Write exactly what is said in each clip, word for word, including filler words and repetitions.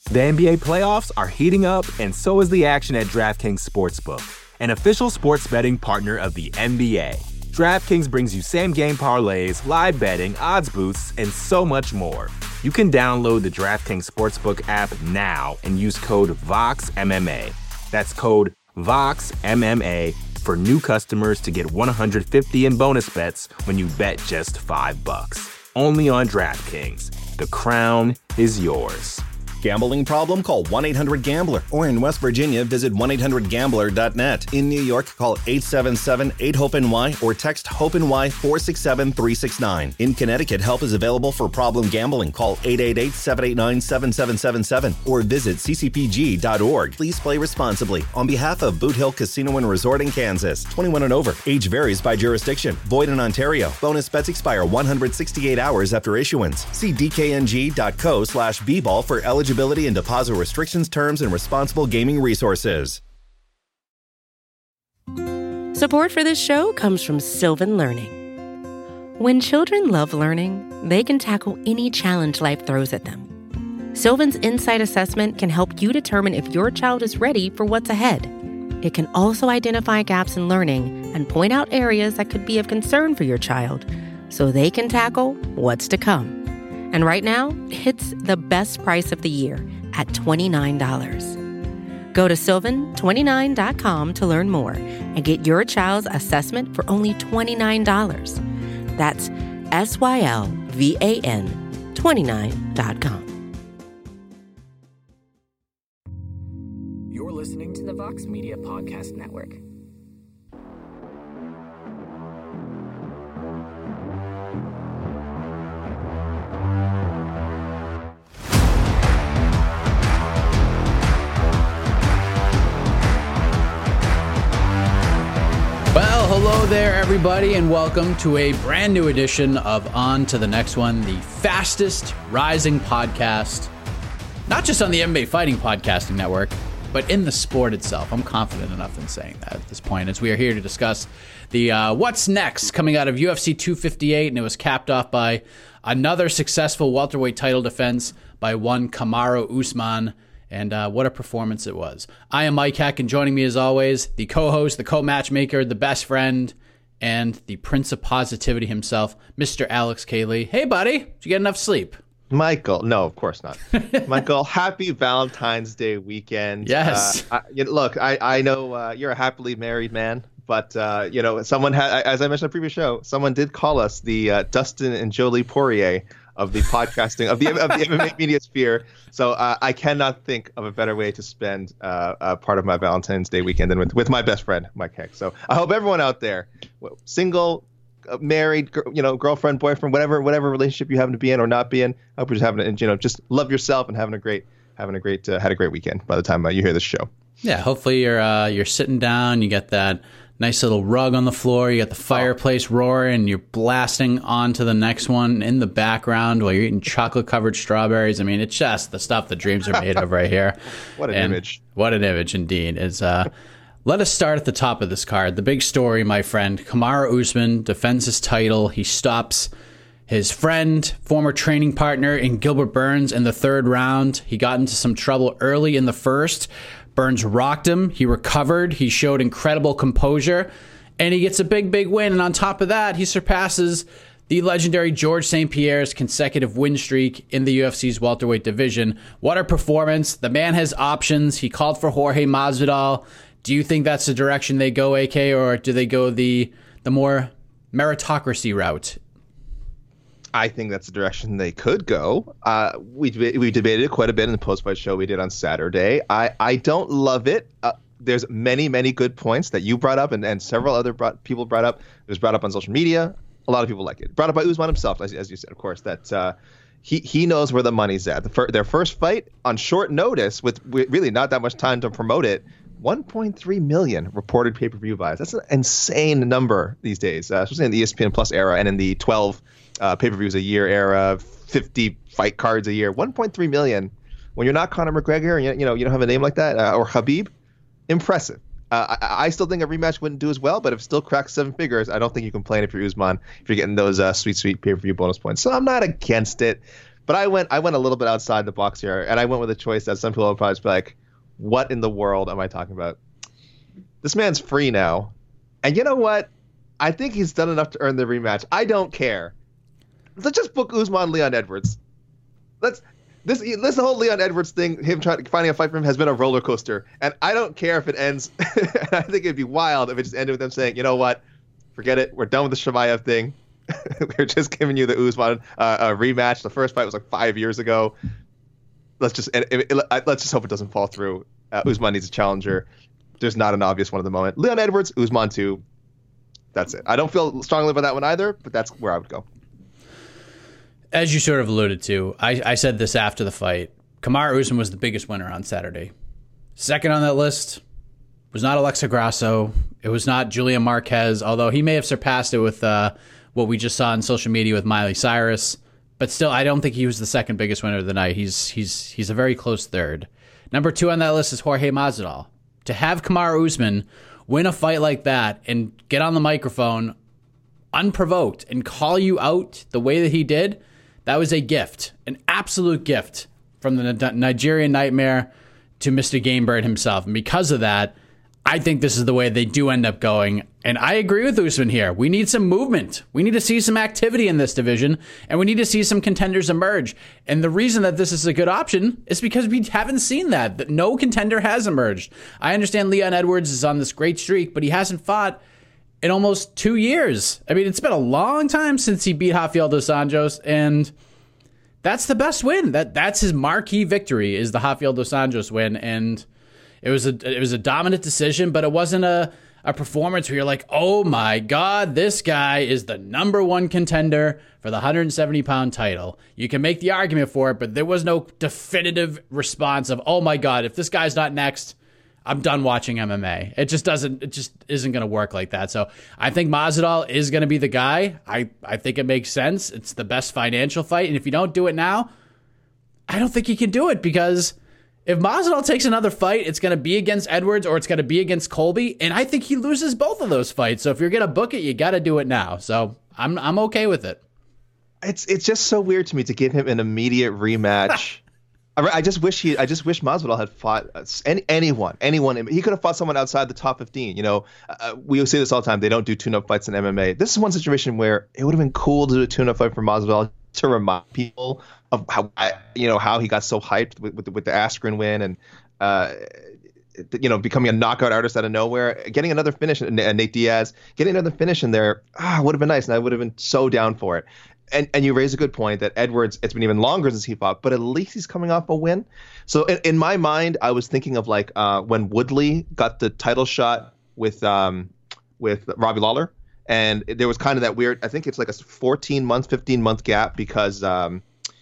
The N B A playoffs are heating up, and so is the action at DraftKings Sportsbook, an official sports betting partner of the N B A. DraftKings brings you same-game parlays, live betting, odds boosts, and so much more. You can download the DraftKings Sportsbook app now and use code VOXMMA. That's code VOXMMA for new customers to get one hundred fifty in bonus bets when you bet just five bucks. Only on DraftKings. The crown is yours. Gambling problem? Call one eight hundred gambler. Or in West Virginia, visit one eight hundred gambler dot net. In New York, call eight seven seven eight hope N Y or text HOPE-NY four six seven three six nine. In Connecticut, help is available for problem gambling. Call eight eight eight seven eight nine seven seven seven seven or visit c c p g dot org. Please play responsibly. On behalf of Boot Hill Casino and Resort in Kansas, twenty-one and over. Age varies by jurisdiction. Void in Ontario. Bonus bets expire one hundred sixty-eight hours after issuance. See d k n g dot co slash b ball for eligibility and deposit restrictions, terms, and responsible gaming resources. Support for this show comes from Sylvan Learning. When children love learning, they can tackle any challenge life throws at them. Sylvan's Insight Assessment can help you determine if your child is ready for what's ahead. It can also identify gaps in learning and point out areas that could be of concern for your child so they can tackle what's to come. And right now, it's the best price of the year at twenty-nine dollars. Go to sylvan twenty-nine dot com to learn more and get your child's assessment for only twenty-nine dollars. That's S Y L V A N twenty-nine dot com. You're listening to the Vox Media Podcast Network. Hello there, everybody, and welcome to a brand new edition of On to the Next One, the fastest rising podcast, not just on the M M A Fighting Podcasting Network, but in the sport itself. I'm confident enough in saying that at this point, as we are here to discuss the uh, what's next coming out of U F C two fifty-eight, and it was capped off by another successful welterweight title defense by one Kamaru Usman. And uh, what a performance it was. I am Mike Heck, and joining me as always, the co-host, the co-matchmaker, the best friend, and the Prince of Positivity himself, Mister Alex Cayley. Hey, buddy. Did you get enough sleep? Michael, no, of course not. Michael, happy Valentine's Day weekend. Yes. Uh, I, you know, look, I, I know uh, you're a happily married man, but, uh, you know, someone had, as I mentioned in the previous show, someone did call us the uh, Dustin and Jolie Poirier of the podcasting, of the, of the M M A media sphere. So uh, I cannot think of a better way to spend uh, a part of my Valentine's Day weekend than with, with my best friend, Mike Heck. So I hope everyone out there, single, married, you know, girlfriend, boyfriend, whatever whatever relationship you happen to be in or not be in, I hope you're just having, a, you know, just love yourself and having a great, having a great, uh, had a great weekend by the time uh, you hear this show. Yeah, hopefully you're uh, you're sitting down, you get that nice little rug on the floor, you got the fireplace roaring, and you're blasting on to the next one in the background while you're eating chocolate-covered strawberries. I mean, it's just the stuff that dreams are made of right here. What an and image. What an image, indeed. Is uh, let us start at the top of this card. The big story, my friend, Kamaru Usman defends his title. He stops his friend, former training partner in Gilbert Burns in the third round. He got into some trouble early in the first. Burns rocked him. He recovered. He showed incredible composure. And he gets a big, big win. And on top of that, he surpasses the legendary George Saint Pierre's consecutive win streak in the U F C's welterweight division. What a performance. The man has options. He called for Jorge Masvidal. Do you think that's the direction they go, A K, or do they go the the more meritocracy route? I think that's the direction they could go. Uh, we we debated it quite a bit in the post-fight show we did on Saturday. I, I don't love it. Uh, there's many, many good points that you brought up and, and several other brought, people brought up. It was brought up on social media. A lot of people like it. Brought up by Usman himself, as, as you said, of course, that uh, he, he knows where the money's at. The fir- their first fight on short notice with, with really not that much time to promote it, one point three million reported pay-per-view buys. That's an insane number these days, uh, especially in the E S P N Plus era and in the twelve uh, pay-per-views a year era, fifty fight cards a year. one point three million when you're not Conor McGregor and you, you know you don't have a name like that, uh, or Khabib. Impressive. Uh, I, I still think a rematch wouldn't do as well, but if it still cracks seven figures, I don't think you complain if you're Usman, if you're getting those uh, sweet, sweet pay-per-view bonus points. So I'm not against it. But I went I went a little bit outside the box here, and I went with a choice that some people will probably be like, what in the world am I talking about? This man's free now. And you know what? I think he's done enough to earn the rematch. I don't care. Let's just book Usman Leon Edwards. Let's this this whole Leon Edwards thing, him trying finding a fight for him, has been a roller coaster. And I don't care if it ends. I think it'd be wild if it just ended with them saying, you know what? Forget it. We're done with the Chimaev thing. We're just giving you the Usman uh, uh, rematch. The first fight was like five years ago. Let's just it, it, it, let's just hope it doesn't fall through. Uh, Usman needs a challenger. There's not an obvious one at the moment. Leon Edwards, Usman two. That's it. I don't feel strongly about that one either, but that's where I would go. As you sort of alluded to, I, I said this after the fight. Kamaru Usman was the biggest winner on Saturday. Second on that list was not Alexa Grasso. It was not Julian Marquez, although he may have surpassed it with uh, what we just saw on social media with Miley Cyrus. But still, I don't think he was the second biggest winner of the night. He's he's he's a very close third. Number two on that list is Jorge Masvidal. To have Kamaru Usman win a fight like that and get on the microphone unprovoked and call you out the way that he did, that was a gift, an absolute gift from the Nigerian Nightmare to Mister Gamebird himself. And because of that, I think this is the way they do end up going. And I agree with Usman here. We need some movement. We need to see some activity in this division, and we need to see some contenders emerge. And the reason that this is a good option is because we haven't seen that. That no contender has emerged. I understand Leon Edwards is on this great streak, but he hasn't fought in almost two years. I mean, it's been a long time since he beat Rafael dos Anjos, and that's the best win. That that's his marquee victory, is the Rafael dos Anjos win. And It was a it was a dominant decision, but it wasn't a, a performance where you're like, oh my God, this guy is the number one contender for the one hundred seventy pound title. You can make the argument for it, but there was no definitive response of, oh my God, if this guy's not next, I'm done watching M M A. It just doesn't, it just isn't going to work like that. So I think Masvidal is going to be the guy. I, I think it makes sense. It's the best financial fight. And if you don't do it now, I don't think you can do it, because if Masvidal takes another fight, it's going to be against Edwards or it's going to be against Colby, and I think he loses both of those fights. So if you're going to book it, you got to do it now. So I'm I'm okay with it. It's it's just so weird to me to give him an immediate rematch. I, I just wish he I just wish Masvidal had fought any, anyone anyone. He could have fought someone outside the top fifteen. You know, uh, we say this all the time. They don't do tune-up fights in M M A. This is one situation where it would have been cool to do a tune-up fight for Masvidal to remind people of how, you know, how he got so hyped with with, with the Askren win, and uh, you know, becoming a knockout artist out of nowhere, getting another finish, and Nate Diaz getting another finish in there, ah, would have been nice, and I would have been so down for it. And and you raise a good point that Edwards, it's been even longer since he fought, but at least he's coming off a win. So in, in my mind, I was thinking of like uh, when Woodley got the title shot with um, with Robbie Lawler. And there was kind of that weird, I think it's like a fourteen month, fifteen month gap, because um,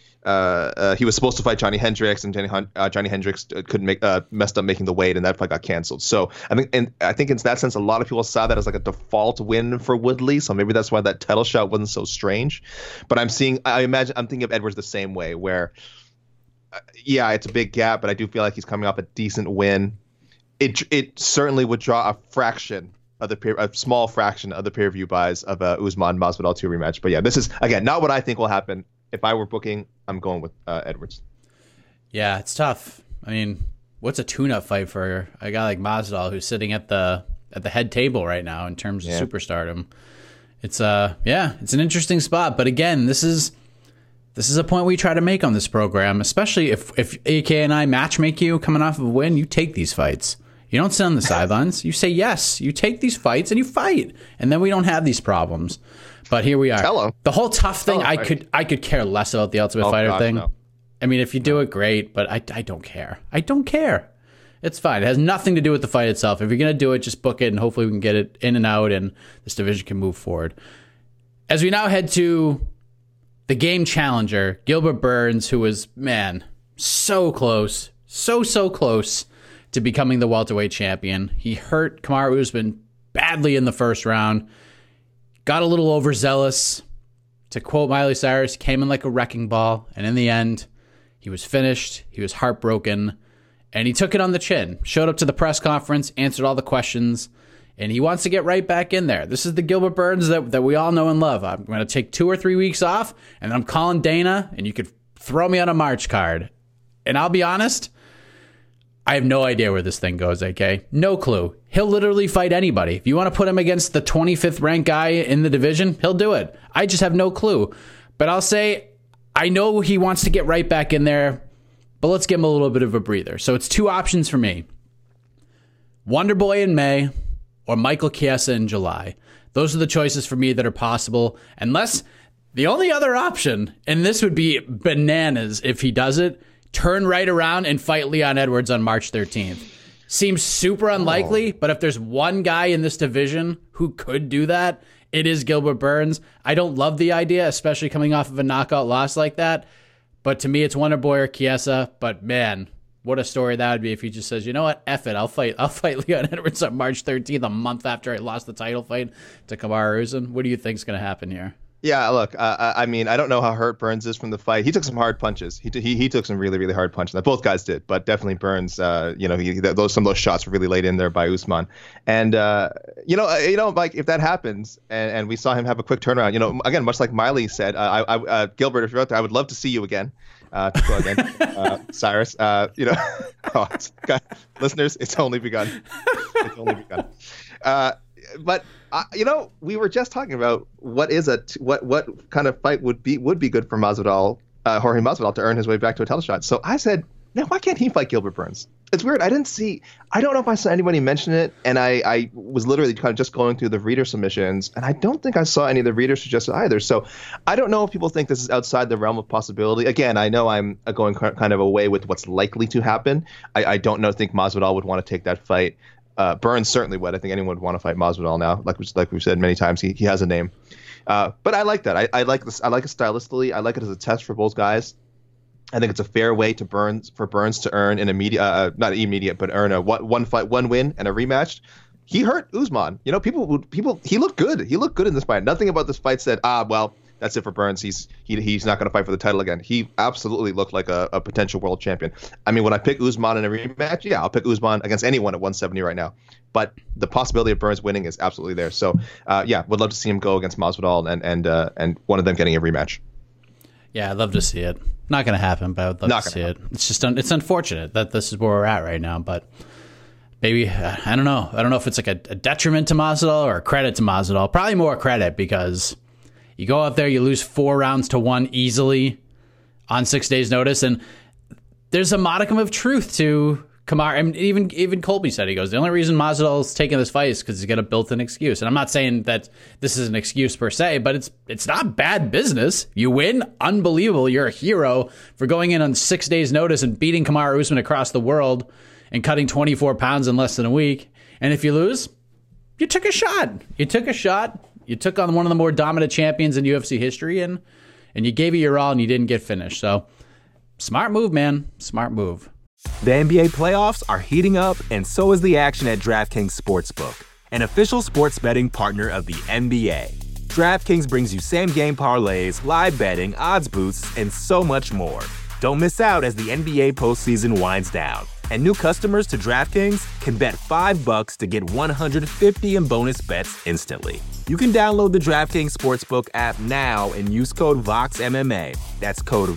uh, uh, he was supposed to fight Johnny Hendricks, and Johnny, uh, Johnny Hendricks couldn't make, uh, messed up making the weight, and that fight got canceled. So I think, and I think in that sense, a lot of people saw that as like a default win for Woodley. So maybe that's why that title shot wasn't so strange. But I'm seeing, I imagine, I'm thinking of Edwards the same way, where, uh, yeah, it's a big gap, but I do feel like he's coming off a decent win. It it certainly would draw a fraction. Of the peer, a small fraction of the pay-per-view buys of a Usman Masvidal two rematch. But yeah, this is, again, not what I think will happen. If I were booking, I'm going with uh, Edwards. Yeah, it's tough. I mean, what's a tune-up fight for a guy like Masvidal, who's sitting at the at the head table right now in terms of yeah. superstardom? It's uh, yeah, it's an interesting spot. But again, this is this is a point we try to make on this program, especially if if A K and I matchmake you coming off of a win. You take these fights. You don't sit on the sidelines. You say yes. You take these fights and you fight, and then we don't have these problems. But here we are. Tell him. The whole tough thing, him, I right? could I could care less about the Ultimate oh, Fighter God, thing. No. I mean, if you do it, great, but I, I don't care. I don't care. It's fine. It has nothing to do with the fight itself. If you're going to do it, just book it, and hopefully we can get it in and out, and this division can move forward. As we now head to the game challenger, Gilbert Burns, who was, man, so close, so, so close to becoming the welterweight champion. He hurt Kamaru Usman badly in the first round, got a little overzealous. To quote Miley Cyrus, came in like a wrecking ball, and in the end, he was finished, he was heartbroken, and he took it on the chin. Showed up to the press conference, answered all the questions, and he wants to get right back in there. This is the Gilbert Burns that, that we all know and love. I'm going to take two or three weeks off, and then I'm calling Dana, and you could throw me on a March card. And I'll be honest, I have no idea where this thing goes, A K. No clue. He'll literally fight anybody. If you want to put him against the twenty-fifth ranked guy in the division, he'll do it. I just have no clue. But I'll say, I know he wants to get right back in there, but let's give him a little bit of a breather. So it's two options for me. Wonder Boy in May or Michael Chiesa in July. Those are the choices for me that are possible. Unless the only other option, and this would be bananas if he does it, turn right around and fight Leon Edwards on March thirteenth. Seems super unlikely, oh. but if there's one guy in this division who could do that, it is Gilbert Burns. I don't love the idea, especially coming off of a knockout loss like that. But to me, it's Wonder Boy or Chiesa. But man, what a story that would be if he just says, you know what, F it, I'll fight I'll fight Leon Edwards on March thirteenth, a month after I lost the title fight to Kamaru Usman. What do you think's going to happen here? Yeah, look, uh, I mean, I don't know how hurt Burns is from the fight. He took some hard punches. He t- he he took some really, really hard punches. Both guys did, but definitely Burns. Uh, you know, he, those some of those shots were really laid in there by Usman. And uh, you know, you know, like if that happens, and, and we saw him have a quick turnaround. You know, again, much like Miley said, uh, I, I, uh, Gilbert, if you're out there, I would love to see you again. Uh, to go again, uh, Cyrus. Uh, you know, oh, it's, God, listeners, it's only begun. It's only begun. Uh, but uh, you know, we were just talking about what is a t- what what kind of fight would be would be good for Masvidal, uh, Jorge Masvidal, to earn his way back to a title shot. So I said, man, why can't he fight Gilbert Burns? It's weird. I didn't see. I don't know if I saw anybody mention it, and I, I was literally kind of just going through the reader submissions, and I don't think I saw any of the readers suggest it either. So I don't know if people think this is outside the realm of possibility. Again, I know I'm going kind of away with what's likely to happen. I, I don't know. Think Masvidal would want to take that fight. Uh, Burns certainly would. I think anyone would want to fight Masvidal now. Like we, like we've said many times, he, he has a name. Uh, but I like that. I, I like this. I like it stylistically. I like it as a test for both guys. I think it's a fair way to Burns for Burns to earn an immediate, uh, not immediate, but earn a one, one fight, one win, and a rematch. He hurt Usman. You know, people would people. He looked good. He looked good in this fight. Nothing about this fight said, ah, well, that's it for Burns. He's he he's not going to fight for the title again. He absolutely looked like a, a potential world champion. I mean, when I pick Usman in a rematch, yeah, I'll pick Usman against anyone at one seventy right now. But the possibility of Burns winning is absolutely there. So, uh, yeah, would love to see him go against Masvidal and and uh, and one of them getting a rematch. Yeah, I'd love to see it. Not going to happen, but I'd love not to see happen. it. It's just un- it's unfortunate that this is where we're at right now, but maybe uh, I don't know. I don't know if it's like a, a detriment to Masvidal or a credit to Masvidal. Probably more credit because you go out there, you lose four rounds to one easily on six days' notice, and there's a modicum of truth to Kamaru. I mean, even even Colby said, he goes, the only reason Masvidal's taking this fight is because he's got a built-in excuse. And I'm not saying that this is an excuse per se, but it's it's not bad business. You win, unbelievable. You're a hero for going in on six days' notice and beating Kamaru Usman across the world and cutting twenty-four pounds in less than a week. And if you lose, you took a shot. You took a shot. You took on one of the more dominant champions in U F C history, and and you gave it your all, and you didn't get finished. So, smart move, man. Smart move. The N B A playoffs are heating up, and so is the action at DraftKings Sportsbook, an official sports betting partner of the N B A. DraftKings brings you same-game parlays, live betting, odds boosts, and so much more. Don't miss out as the N B A postseason winds down. And new customers to DraftKings can bet five bucks to get one hundred fifty in bonus bets instantly. You can download the DraftKings Sportsbook app now and use code VOXMMA. That's code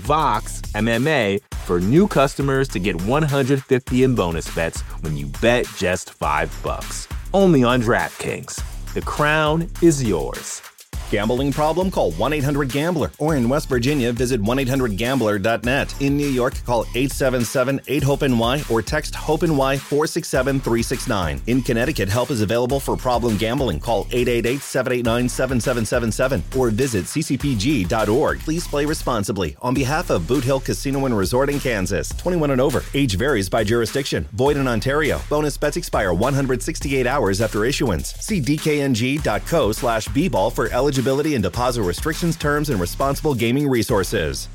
VOXMMA for new customers to get one hundred fifty in bonus bets when you bet just five bucks. Only on DraftKings. The crown is yours. Gambling problem? Call one eight hundred gambler. Or in West Virginia, visit one eight hundred gambler dot net. In New York, call eight seven seven, eight, hope N Y or text HOPE-NY four six seven, three six nine. In Connecticut, help is available for problem gambling. Call eight eight eight, seven eight nine, seven seven seven seven or visit c c p g dot org. Please play responsibly. On behalf of Boot Hill Casino and Resort in Kansas, twenty-one and over. Age varies by jurisdiction. Void in Ontario. Bonus bets expire one hundred sixty-eight hours after issuance. See d k n g dot co slash b ball for eligibility and deposit restrictions, terms, and responsible gaming resources.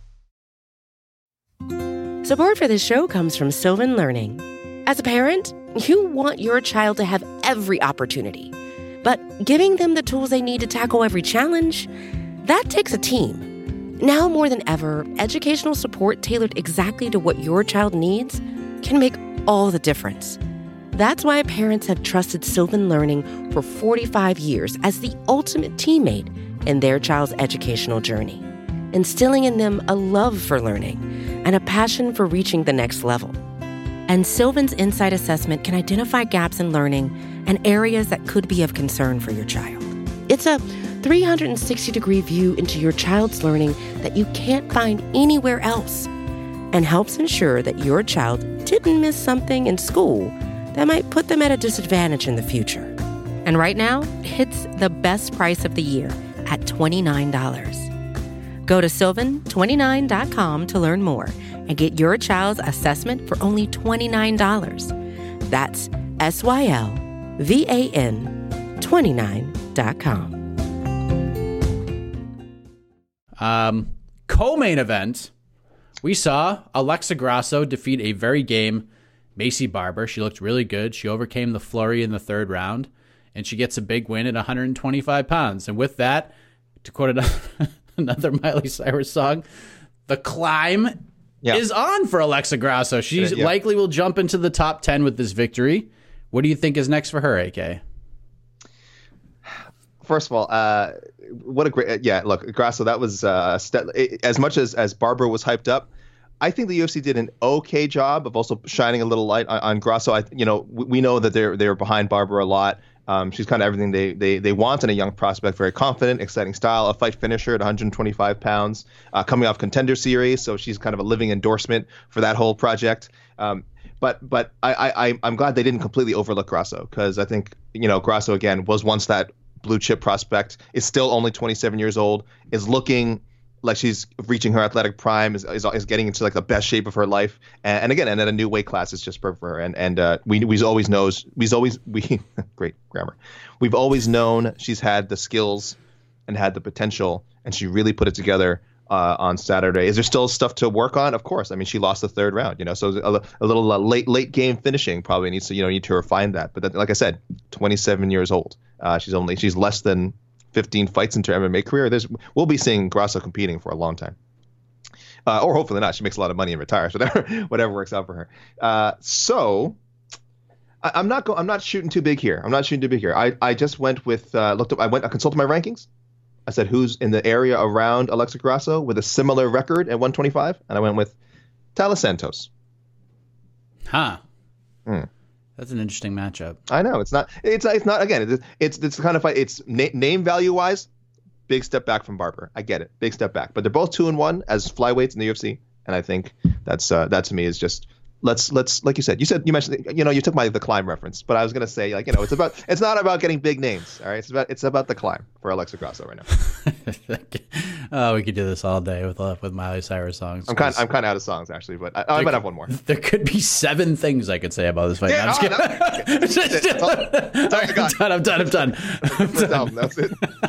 Support for this show comes from Sylvan Learning. As a parent, you want your child to have every opportunity, but giving them the tools they need to tackle every challenge, that takes a team. Now more than ever, educational support tailored exactly to what your child needs can make all the difference. That's why parents have trusted Sylvan Learning for forty-five years as the ultimate teammate in their child's educational journey. instilling in them a love for learning and a passion for reaching the next level. And Sylvan's Insight Assessment can identify gaps in learning and areas that could be of concern for your child. It's a three hundred sixty degree view into your child's learning that you can't find anywhere else, and helps ensure that your child didn't miss something in school that might put them at a disadvantage in the future. And right now, it's the best price of the year at twenty-nine dollars. Go to sylvan twenty-nine dot com to learn more and get your child's assessment for only twenty-nine dollars. That's S Y L V A N twenty-nine dot com. Um, co-main event, we saw Alexa Grasso defeat a very game Maycee Barber. She looked really good. She overcame the flurry in the third round, and she gets a big win at one hundred twenty-five pounds. And with that, to quote another, another Miley Cyrus song, the climb yeah. is on for Alexa Grasso. She yeah. likely will jump into the top ten with this victory. What do you think is next for her, A K? First of all, uh, what a great yeah. Look, Grasso, that was uh, st- as much as as Barber was hyped up. I think the U F C did an okay job of also shining a little light on, on Grasso. I, you know, we, we know that they're they're behind Barber a lot. Um, she's kind of everything they, they they want in a young prospect. Very confident, exciting style, a fight finisher at one hundred twenty-five pounds, uh, coming off Contender Series, so she's kind of a living endorsement for that whole project. Um, but but I, I I'm glad they didn't completely overlook Grasso, because I think, you know, Grasso again was once that blue chip prospect, is still only twenty-seven years old, is looking like she's reaching her athletic prime, is, is, is getting into like the best shape of her life, and, and again, and at a new weight class is just perfect for her. And and uh, we we always knows we've always we great grammar, we've always known she's had the skills and had the potential, and she really put it together uh, on Saturday. Is there still stuff to work on? Of course. I mean, she lost the third round, you know, so a, a little uh, late late game finishing probably needs to you know need to refine that. But that, like I said, twenty-seven years old. Uh, she's only she's less than fifteen fights into her M M A career. There's we'll be seeing Grasso competing for a long time, uh, or hopefully not. She makes a lot of money and retires. Whatever whatever works out for her. Uh, so I, I'm not go, I'm not shooting too big here. I'm not shooting too big here. I, I just went with uh, looked up. I went I consulted my rankings. I said who's in the area around Alexa Grasso with a similar record at one twenty-five, and I went with Taila Santos. Huh. Hmm. That's an interesting matchup. I know it's not. It's it's not. Again, it's it's, it's the kind of fight. It's na- name value wise, big step back from Barber. I get it, big step back. But they're both two and one as flyweights in the U F C, and I think that's uh, that to me is just let's let's like you said. You said you mentioned you know you took my the climb reference, but I was gonna say like you know it's about it's not about getting big names. All right, it's about it's about the climb for Alexa Grasso right now. Oh, we could do this all day with uh, with Miley Cyrus songs. I'm kind I'm kind of out of songs actually, but I, I might have one more. There could be seven things I could say about this fight. Yeah, no, I'm, oh, just kidding. No, I'm, done, I'm done. I'm done. I'm done. That's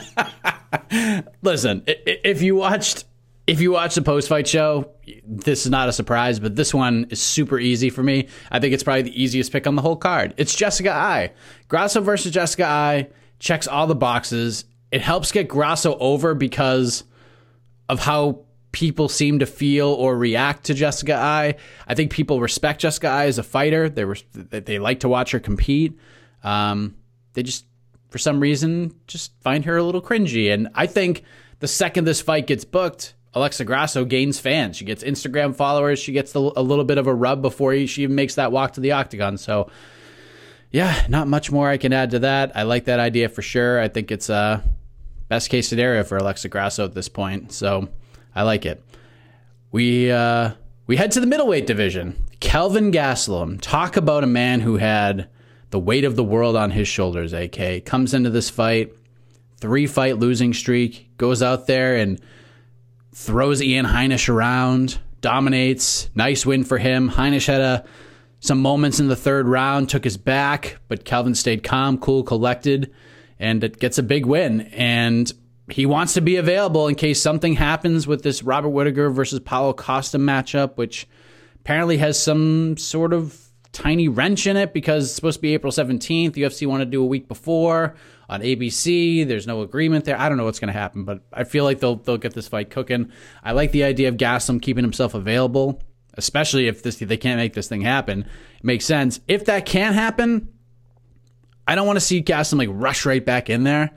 it. Listen, if you watched if you watched the post fight show, this is not a surprise, but this one is super easy for me. I think it's probably the easiest pick on the whole card. It's Jessica Eye. Grasso versus Jessica Eye checks all the boxes. It helps get Grasso over because of how people seem to feel or react to Jessica Eye. I think people respect Jessica Eye as a fighter. They were they like to watch her compete. Um, they just, for some reason, just find her a little cringy. And I think the second this fight gets booked, Alexa Grasso gains fans. She gets Instagram followers. She gets a little bit of a rub before she even makes that walk to the octagon. So, yeah, not much more I can add to that. I like that idea for sure. I think it's a best case scenario for Alexa Grasso at this point. So I like it. We uh, we head to the middleweight division. Kelvin Gastelum. Talk about a man who had the weight of the world on his shoulders, A K. Comes into this fight, three-fight losing streak, goes out there and throws Ian Heinisch around, dominates. Nice win for him. Heinisch had a, some moments in the third round, took his back, but Kelvin stayed calm, cool, collected, and it gets a big win. And he wants to be available in case something happens with this Robert Whittaker versus Paulo Costa matchup, which apparently has some sort of tiny wrench in it because it's supposed to be April seventeenth. The U F C wanted to do a week before on A B C. There's no agreement there. I don't know what's going to happen, but I feel like they'll they'll get this fight cooking. I like the idea of Gastelum keeping himself available, especially if this if they can't make this thing happen. It makes sense. If that can't happen, I don't want to see Gastelum like rush right back in there.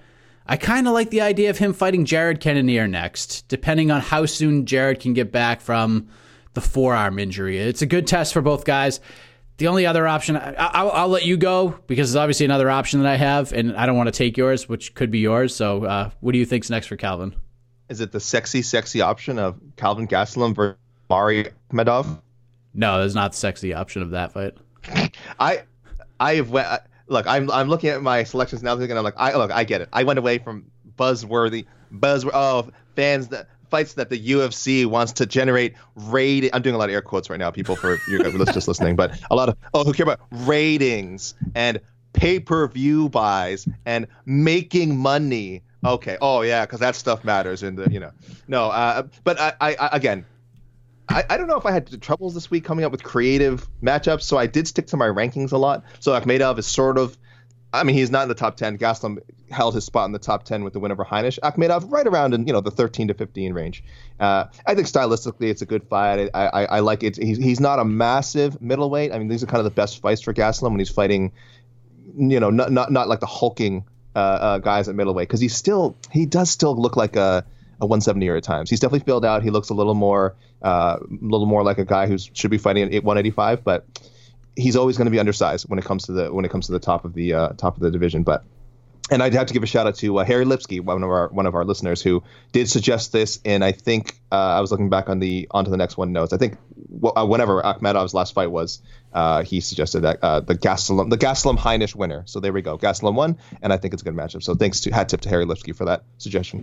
I kind of like the idea of him fighting Jared Cannonier next, depending on how soon Jared can get back from the forearm injury. It's a good test for both guys. The only other option, I, I'll, I'll let you go because it's obviously another option that I have, and I don't want to take yours, which could be yours. So uh, what do you think's next for Calvin? Is it the sexy, sexy option of Calvin Gastelum versus Mari Akhmedov? No, there's not the sexy option of that fight. I, I have went. Look, I'm I'm looking at my selections now, thinking I'm like, I look, I get it. I went away from buzzworthy, buzz oh fans that fights that the U F C wants to generate rating. I'm doing a lot of air quotes right now, people, for you guys just listening, but a lot of oh who care about ratings and pay-per-view buys and making money. Okay, oh yeah, because that stuff matters, and you know, no, uh, but I, I, I again. I, I don't know if I had troubles this week coming up with creative matchups, so I did stick to my rankings a lot. So Akhmedov is sort of, I mean, he's not in the top ten. Gastelum held his spot in the top ten with the win over Heinisch. Akhmedov right around in, you know, the thirteen to fifteen range. Uh, I think stylistically it's a good fight. I, I, I like it. He's, he's not a massive middleweight. I mean, these are kind of the best fights for Gastelum when he's fighting, you know, not not, not like the hulking uh, uh, guys at middleweight, because he's still, he does still look like a, a one seventy-er at times. He's definitely filled out. He looks a little more, uh, a little more like a guy who should be fighting at one eighty-five, but he's always going to be undersized when it comes to the when it comes to the top of the uh, top of the division. But and I'd have to give a shout out to uh, Harry Lipsky, one of our one of our listeners, who did suggest this. And I think uh, I was looking back on the onto the next one notes. I think w- uh, whenever Akhmedov's last fight was, uh, he suggested that uh, the Gastelum the Gastelum Heinisch winner. So there we go, Gastelum won, and I think it's a good matchup. So thanks to hat tip to Harry Lipsky for that suggestion.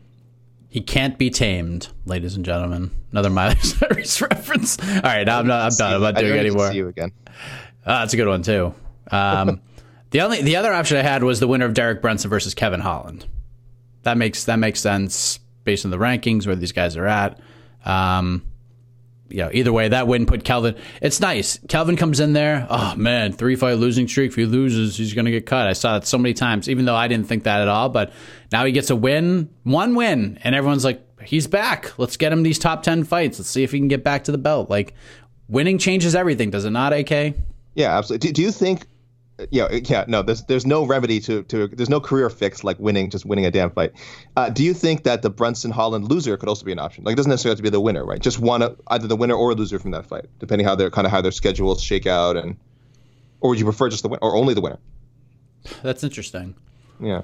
He can't be tamed, ladies and gentlemen. Another Miley Cyrus reference. All right, now I'm not. I'm done. I'm not doing it anymore. See you again. Uh, that's a good one too. Um, the only the other option I had was the winner of Derek Brunson versus Kevin Holland. That makes that makes sense based on the rankings where these guys are at. Um, you know, either way, that win put Kelvin. It's nice. Kelvin comes in there. Oh man, three fight losing streak. If he loses, he's gonna get cut. I saw that so many times, even though I didn't think that at all. But now he gets a win, one win, and everyone's like, he's back. Let's get him these top ten fights. Let's see if he can get back to the belt. Like, winning changes everything, does it not, A K? Yeah, absolutely. Do, do you think? Yeah, yeah. No, there's there's no remedy to to there's no career fix like winning, just winning a damn fight. Uh, do you think that the Brunson Holland loser could also be an option? Like, it doesn't necessarily have to be the winner, right? Just one, either the winner or a loser from that fight, depending how their kind of how their schedules shake out, and or would you prefer just the win or only the winner? That's interesting. Yeah.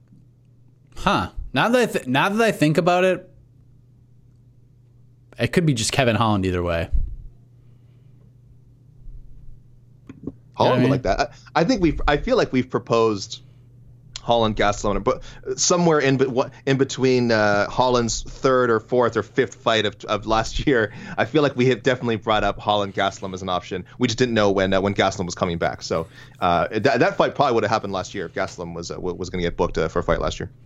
Huh. Now that I th- now that I think about it, it could be just Kevin Holland either way. Holland you know would I mean? like that. I, I think we've. I feel like we've proposed Holland Gastelum, but somewhere in in between uh, Holland's third or fourth or fifth fight of, of last year, I feel like we have definitely brought up Holland Gastelum as an option. We just didn't know when uh, when Gastelum was coming back. So uh, that that fight probably would have happened last year if Gastelum was uh, was going to get booked uh, for a fight last year.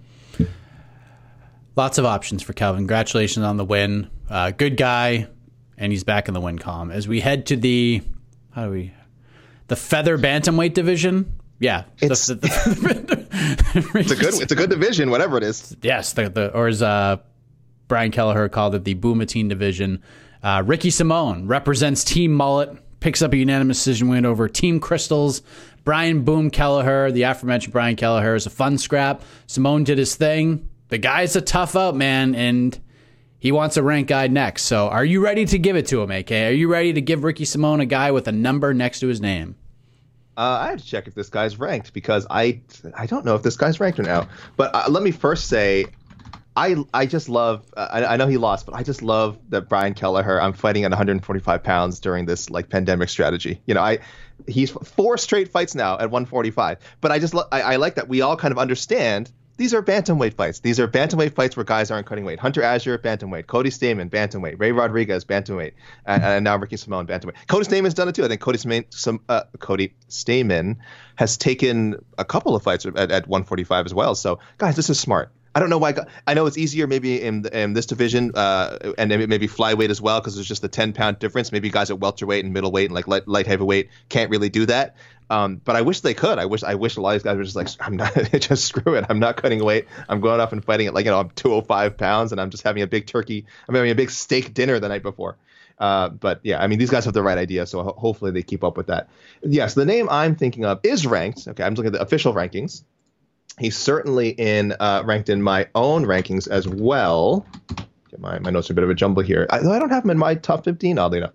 Lots of options for Calvin. Congratulations on the win. Uh, good guy, and he's back in the win column. As we head to the how do we the feather bantamweight division. Yeah, it's, the, the, the, it's a good it's a good division, whatever it is. Yes, the, the or as uh, Brian Kelleher called it, the Boumatine division. Uh, Ricky Simone represents Team Mullet, picks up a unanimous decision win over Team Crystals. Brian Boom Kelleher, the aforementioned Brian Kelleher, is a fun scrap. Simone did his thing. The guy's a tough out, man, and he wants a rank guy next. So are you ready to give it to him, A K? Are you ready to give Ricky Simone a guy with a number next to his name? Uh, I have to check if this guy's ranked because I I don't know if this guy's ranked or now. But uh, let me first say, I I just love. Uh, I, I know he lost, but I just love that Brian Kelleher. I'm fighting at one hundred forty-five pounds during this like pandemic strategy. You know, I he's four straight fights now at one forty-five. But I just lo- I, I like that we all kind of understand. These are bantamweight fights. These are bantamweight fights where guys aren't cutting weight. Hunter Azure, bantamweight. Cody Stamen, bantamweight. Ray Rodriguez, bantamweight. And, and now Ricky Simone, bantamweight. Cody Stamen's done it too. I think Cody Stamen, some, uh, Cody Stamen has taken a couple of fights at, at one forty-five as well. So, guys, this is smart. I don't know why. I know it's easier maybe in, in this division uh, and maybe flyweight as well because there's just the ten pound difference. Maybe guys at welterweight and middleweight and like light, light heavyweight can't really do that. Um, but I wish they could. I wish I wish a lot of these guys were just like, I'm not just screw it. I'm not cutting weight. I'm going up and fighting at like, you know, I'm two oh five pounds and I'm just having a big turkey. I'm having a big steak dinner the night before. Uh, but yeah, I mean, these guys have the right idea. So ho- hopefully they keep up with that. Yes, the name I'm thinking of is ranked. Okay, I'm looking at the official rankings. He's certainly in uh, ranked in my own rankings as well. Get my, my notes are a bit of a jumble here. I, I don't have him in my top fifteen, oddly enough.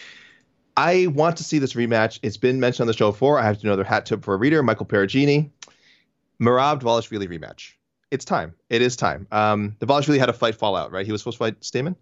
I want to see this rematch. It's been mentioned on the show before. I have to do another hat tip for a reader, Michael Perugini. Merab Dvalishvili rematch. It's time. It is time. Um, Dvalishvili had a fight fall out, right? He was supposed to fight Stamen?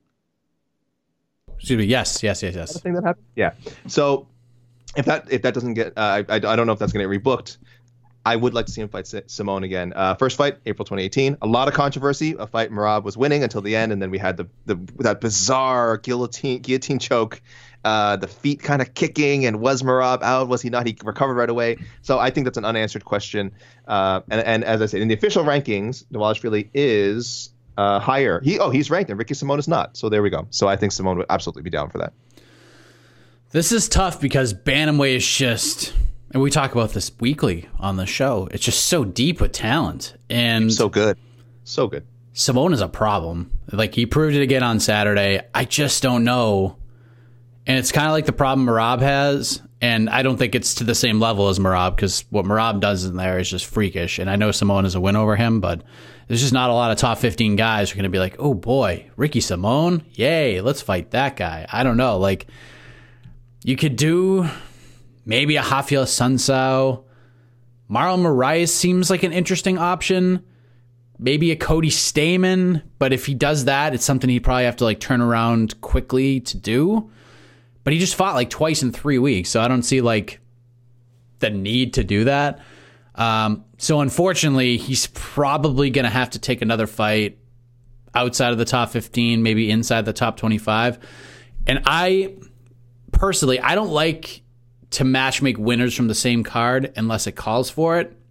Excuse me. Yes, yes, yes, yes. That thing that happened? Yeah. So if that if that doesn't get, uh, I, I don't know if that's going to get rebooked. I would like to see him fight Simone again. Uh, first fight, April twenty eighteen. A lot of controversy. A fight Merab was winning until the end, and then we had the, the that bizarre guillotine guillotine choke, uh, the feet kind of kicking, and was Merab out? Was he not? He recovered right away. So I think that's an unanswered question. Uh, and, and as I said, in the official rankings, Dvalishvili is uh, higher. He oh he's ranked, and Ricky Simone is not. So there we go. So I think Simone would absolutely be down for that. This is tough because bantamweight is just. And we talk about this weekly on the show. It's just so deep with talent. And so good. So good. Simone is a problem. Like, he proved it again on Saturday. I just don't know. And it's kind of like the problem Merab has. And I don't think it's to the same level as Merab, because what Merab does in there is just freakish. And I know Simone is a win over him, but there's just not a lot of top fifteen guys who are going to be like, oh boy, Ricky Simone? Yay, let's fight that guy. I don't know. Like, you could do... maybe a Rafael Sunsao. Marlon Moraes seems like an interesting option. Maybe a Cody Stamen. But if he does that, it's something he'd probably have to like turn around quickly to do. But he just fought like twice in three weeks. So I don't see like the need to do that. Um, so unfortunately, he's probably going to have to take another fight outside of the top fifteen, maybe inside the top twenty-five. And I personally, I don't like to match make winners from the same card unless it calls for it.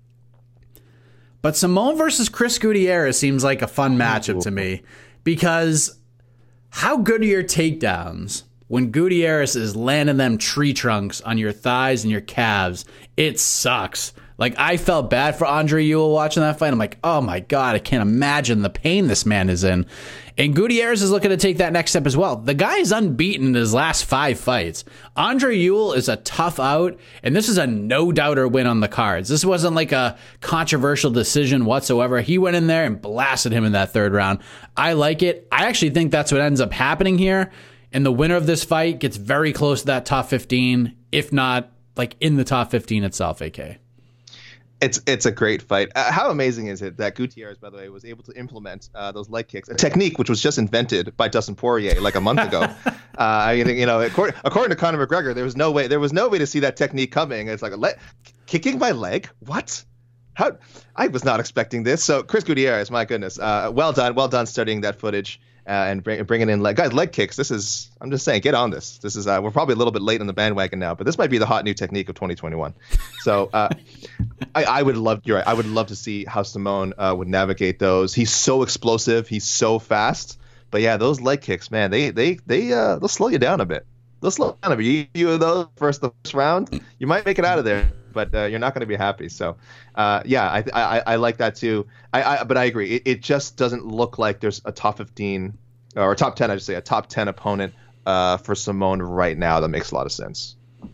But Simone versus Chris Gutierrez seems like a fun matchup to me, because how good are your takedowns when Gutierrez is landing them tree trunks on your thighs and your calves? It sucks. Like, I felt bad for Andre Ewell watching that fight. I'm like, oh my God, I can't imagine the pain this man is in. And Gutierrez is looking to take that next step as well. The guy is unbeaten in his last five fights. Andre Ewell is a tough out, and this is a no-doubter win on the cards. This wasn't like a controversial decision whatsoever. He went in there and blasted him in that third round. I like it. I actually think that's what ends up happening here. And the winner of this fight gets very close to that top fifteen, if not like in the top fifteen itself, A K. It's it's a great fight. Uh, how amazing is it that Gutierrez, by the way, was able to implement uh, those leg kicks, a technique which was just invented by Dustin Poirier like a month ago. uh, you think, you know, according, according to Conor McGregor, there was no way there was no way to see that technique coming. It's like a le- kicking my leg. What? How? I was not expecting this. So Chris Gutierrez, my goodness, uh, well done, well done studying that footage. Uh, and bring, bringing in leg guys leg kicks. This is I'm just saying, get on this. This is uh, we're probably a little bit late on the bandwagon now, but this might be the hot new technique of twenty twenty-one. So uh, I, I would love you're right. I would love to see how Simone uh, would navigate those. He's so explosive. He's so fast. But yeah, those leg kicks, man, they they they uh, they'll slow you down a bit. They'll slow down a bit. You you those first the first round, you might make it out of there, but uh, you're not going to be happy. So, uh, yeah, I, I I like that too. I, I but I agree. It, it just doesn't look like there's a top fifteen or a top ten. I should say a top ten opponent uh, for Simone right now that makes a lot of sense.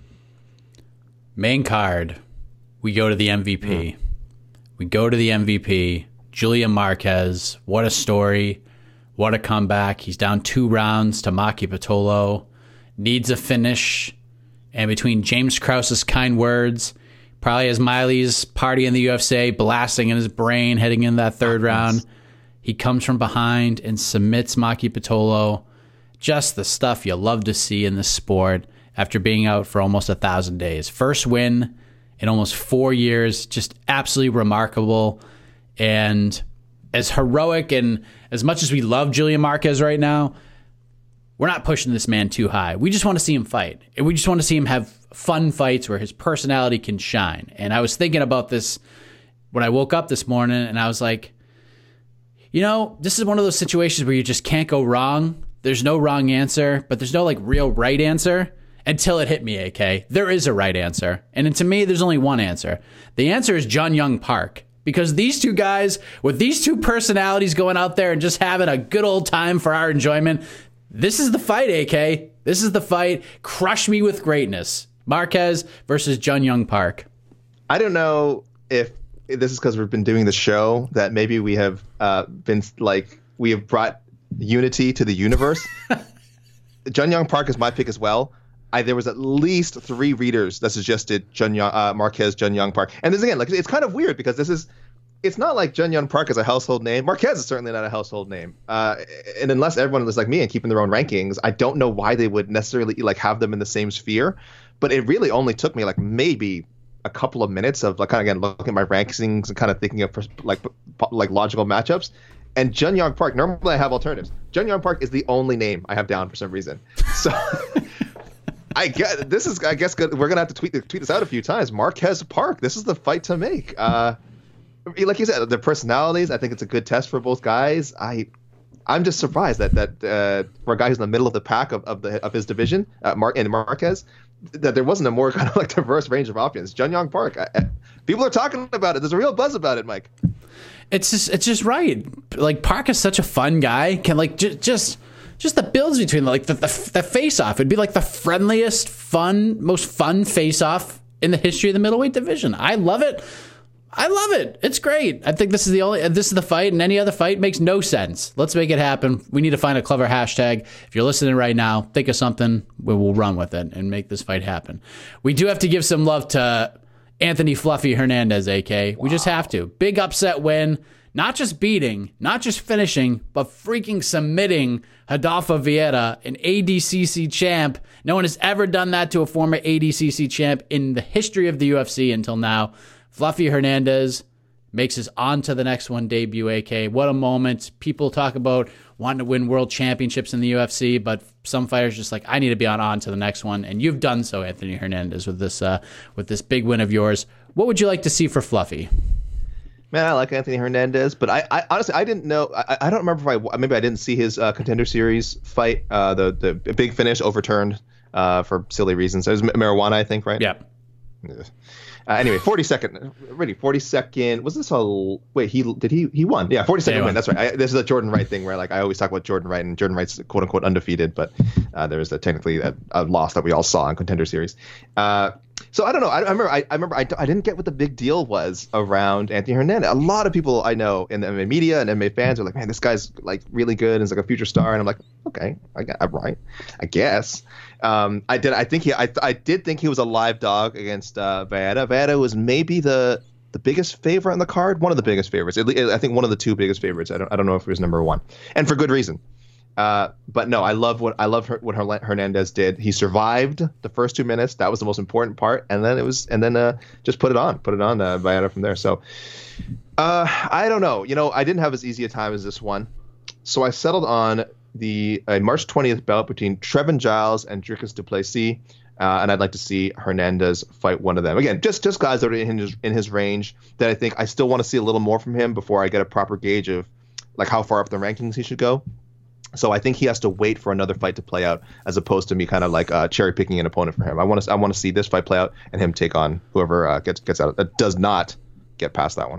Main card, we go to the M V P. Mm. We go to the M V P. Julian Marquez. What a story! What a comeback! He's down two rounds to Maki Pitolo. Needs a finish. And between James Krause's kind words, probably has Miley's party in the U F C blasting in his brain heading in that third round, he comes from behind and submits Maki Pitolo. Just the stuff you love to see in this sport after being out for almost a thousand days. First win in almost four years. Just absolutely remarkable. And as heroic and as much as we love Julian Marquez right now, we're not pushing this man too high. We just want to see him fight. And we just want to see him have fun fights where his personality can shine. And I was thinking about this when I woke up this morning, and I was like, you know, this is one of those situations where you just can't go wrong. There's no wrong answer, but there's no like real right answer until it hit me, A K. There is a right answer. And to me, there's only one answer. The answer is Jun Young Park. Because these two guys, with these two personalities going out there and just having a good old time for our enjoyment, this is the fight, A K. This is the fight. Crush me with greatness. Marquez versus Jun Young Park. I don't know if this is because we've been doing the show that maybe we have uh, been like we have brought unity to the universe. Jun Young Park is my pick as well. I, there was at least three readers that suggested Jun Young, uh, Marquez Jun Young Park, and this again, like it's kind of weird because this is. It's not like Jun Young Park is a household name. Marquez is certainly not a household name. Uh, and unless everyone was like me and keeping their own rankings, I don't know why they would necessarily like have them in the same sphere. But it really only took me like maybe a couple of minutes of like kind of again looking at my rankings and kind of thinking of like like logical matchups. And Jun Young Park, normally I have alternatives. Jun Young Park is the only name I have down for some reason. So I get this is I guess good. We're gonna have to tweet tweet this out a few times. Marquez Park, this is the fight to make. Uh, Like you said, their personalities. I think it's a good test for both guys. I, I'm just surprised that that uh, for a guy who's in the middle of the pack of, of the of his division, uh, Mark and Marquez, that there wasn't a more kind of like diverse range of options. Jun Young Park. I, I, people are talking about it. There's a real buzz about it, Mike. It's just it's just right. Like Park is such a fun guy. Can like j- just just the builds between like the the, the face off. It'd be like the friendliest, fun, most fun face off in the history of the middleweight division. I love it. I love it. It's great. I think this is the only, this is the fight, and any other fight makes no sense. Let's make it happen. We need to find a clever hashtag. If you're listening right now, think of something. We will run with it and make this fight happen. We do have to give some love to Anthony Fluffy Hernandez, A K. Wow. We just have to. Big upset win. Not just beating, not just finishing, but freaking submitting Rodolfo Vieira, an A D C C champ. No one has ever done that to a former A D C C champ in the history of the U F C until now. Fluffy Hernandez makes his on to the next one debut, A K. What a moment. People talk about wanting to win world championships in the U F C, but some fighters just like, I need to be on on to the next one. And you've done so, Anthony Hernandez, with this uh, with this big win of yours. What would you like to see for Fluffy? Man, I like Anthony Hernandez, but I, I honestly I didn't know. I, I don't remember if I maybe I didn't see his uh, Contender Series fight, uh, the the big finish overturned uh, for silly reasons. It was marijuana, I think, right? Yeah. Uh, anyway, forty second, really forty second. Was this a wait? He did he he won? Yeah, forty second yeah, win. That's right. I, this is a Jordan Wright thing where like I always talk about Jordan Wright, and Jordan Wright's quote unquote undefeated, but uh, there was a, technically a, a loss that we all saw in Contender Series. Uh, so I don't know. I, I remember. I, I remember. I, I didn't get what the big deal was around Anthony Hernandez. A lot of people I know in the M M A media and M M A fans are like, man, this guy's like really good and is like a future star. And I'm like, okay, I got I'm right, I guess. Um, I did. I think he. I. I did think he was a live dog against uh, Vieira. Vieira was maybe the the biggest favorite on the card. One of the biggest favorites. At least, I think one of the two biggest favorites. I don't. I don't know if it was number one, and for good reason. Uh, but no, I love what I love what Hernandez did. He survived the first two minutes. That was the most important part, and then it was, and then uh, just put it on, put it on uh, Vieira from there. So uh, I don't know. You know, I didn't have as easy a time as this one, so I settled on the uh, March twentieth bout between Trevin Giles and Dricus du Plessis, uh, and I'd like to see Hernandez fight one of them. Again, just just guys that are in his in his range that I think I still want to see a little more from him before I get a proper gauge of like how far up the rankings he should go. So I think he has to wait for another fight to play out, as opposed to me kind of like uh, cherry picking an opponent for him. I want to I want to see this fight play out and him take on whoever uh, gets gets out. That does not get past that one.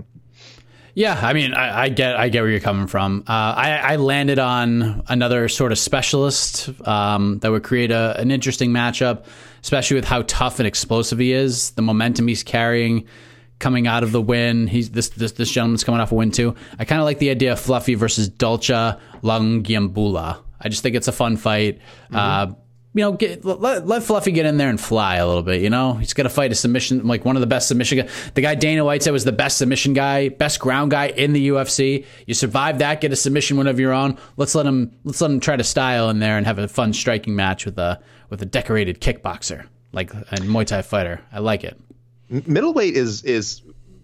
Yeah, I mean, I, I get I get where you're coming from. Uh, I, I landed on another sort of specialist um, that would create a, an interesting matchup, especially with how tough and explosive he is, the momentum he's carrying coming out of the win. He's this this, this gentleman's coming off a win too. I kind of like the idea of Fluffy versus Dolce Lungiambula. I just think it's a fun fight. Mm-hmm. Uh, you know, get, let, let Fluffy get in there and fly a little bit, you know? He's going to fight a submission, like one of the best submission guys. The guy Dana White said was the best submission guy, best ground guy in the U F C. You survive that, get a submission win of your own. Let's let him let's let him try to style in there and have a fun striking match with a with a decorated kickboxer, like a Muay Thai fighter. I like it. Middleweight is is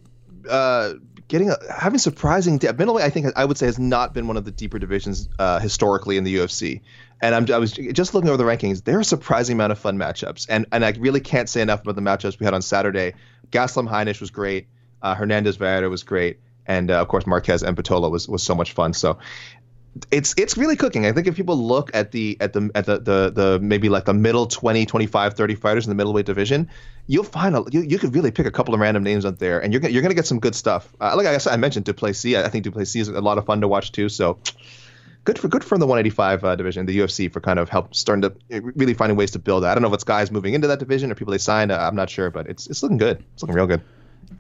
uh, getting a, having surprising depth. Middleweight, I think, I would say, has not been one of the deeper divisions uh, historically in the U F C. And I'm, I was just looking over the rankings. There are a surprising amount of fun matchups, and and I really can't say enough about the matchups we had on Saturday. Gaslam Heinisch was great. Uh, Hernandez Vieira was great, and uh, of course Marquez and Patola was was so much fun. So it's it's really cooking. I think if people look at the at the at the the, the maybe like the middle twenty, twenty-five, thirty fighters in the middleweight division, you'll find a, you, you could really pick a couple of random names out there, and you're you're gonna get some good stuff. Uh, like I said, I mentioned du Plessis. I think du Plessis is a lot of fun to watch too. So good for good for the one eighty-five uh, division, the U F C, for kind of help starting to really finding ways to build that. I don't know if it's guys moving into that division or people they signed. Uh, I'm not sure, but it's it's looking good. It's looking real good.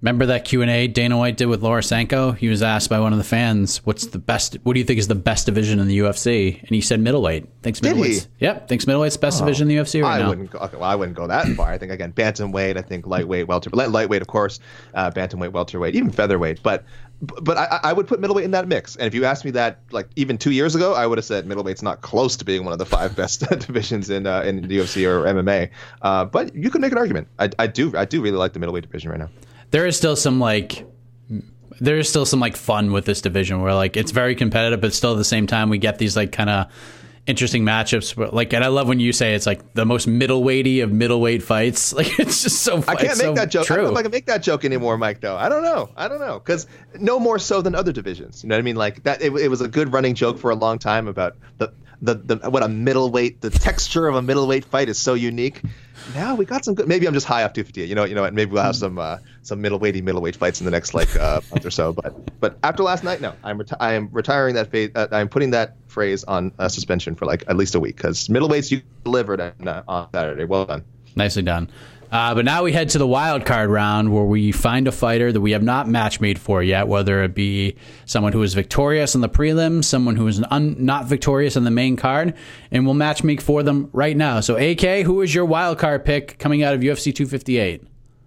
Remember that Q and A Dana White did with Laura Sanko? He was asked by one of the fans, "What's the best? What do you think is the best division in the U F C?" And he said middleweight. Thinks Did middleweight's. he? Yep, thinks middleweight's the best Oh, division in the U F C right I now. Wouldn't go, okay, well, I wouldn't go that far. I think again, bantamweight. I think lightweight, welterweight, lightweight, of course, uh, bantamweight, welterweight, even featherweight. But but I, I would put middleweight in that mix. And if you asked me that like even two years ago, I would have said middleweight's not close to being one of the five best divisions in uh, in the U F C or M M A. Uh, but you could make an argument. I, I do I do really like the middleweight division right now. There is still some like. There is still some like fun with this division where like it's very competitive, but still at the same time we get these like kind of interesting matchups. Like, and I love when you say it's like the most middleweighty of middleweight fights. Like it's just so. I can't make so that joke. True. I don't know if I can make that joke anymore, Mike. Though I don't know. I don't know because no more so than other divisions. You know what I mean? Like that. It, it was a good running joke for a long time about the, the the what a middleweight. The texture of a middleweight fight is so unique. Now we got some good. Maybe I'm just high off two fifty-eight. You know, you know what? Maybe we'll have some uh, some middleweighty middleweight fights in the next like uh, month or so. But but after last night, no, I'm reti- I am retiring that phase. Uh, I'm putting that phrase on uh, suspension for like at least a week because middleweights you delivered on, uh, on Saturday. Well done. Nicely done. Uh, but now we head to the wild card round where we find a fighter that we have not match made for yet, whether it be someone who is victorious in the prelims, someone who is un- not victorious in the main card, and we'll match make for them right now. So, A K, who is your wild card pick coming out of U F C two fifty-eight?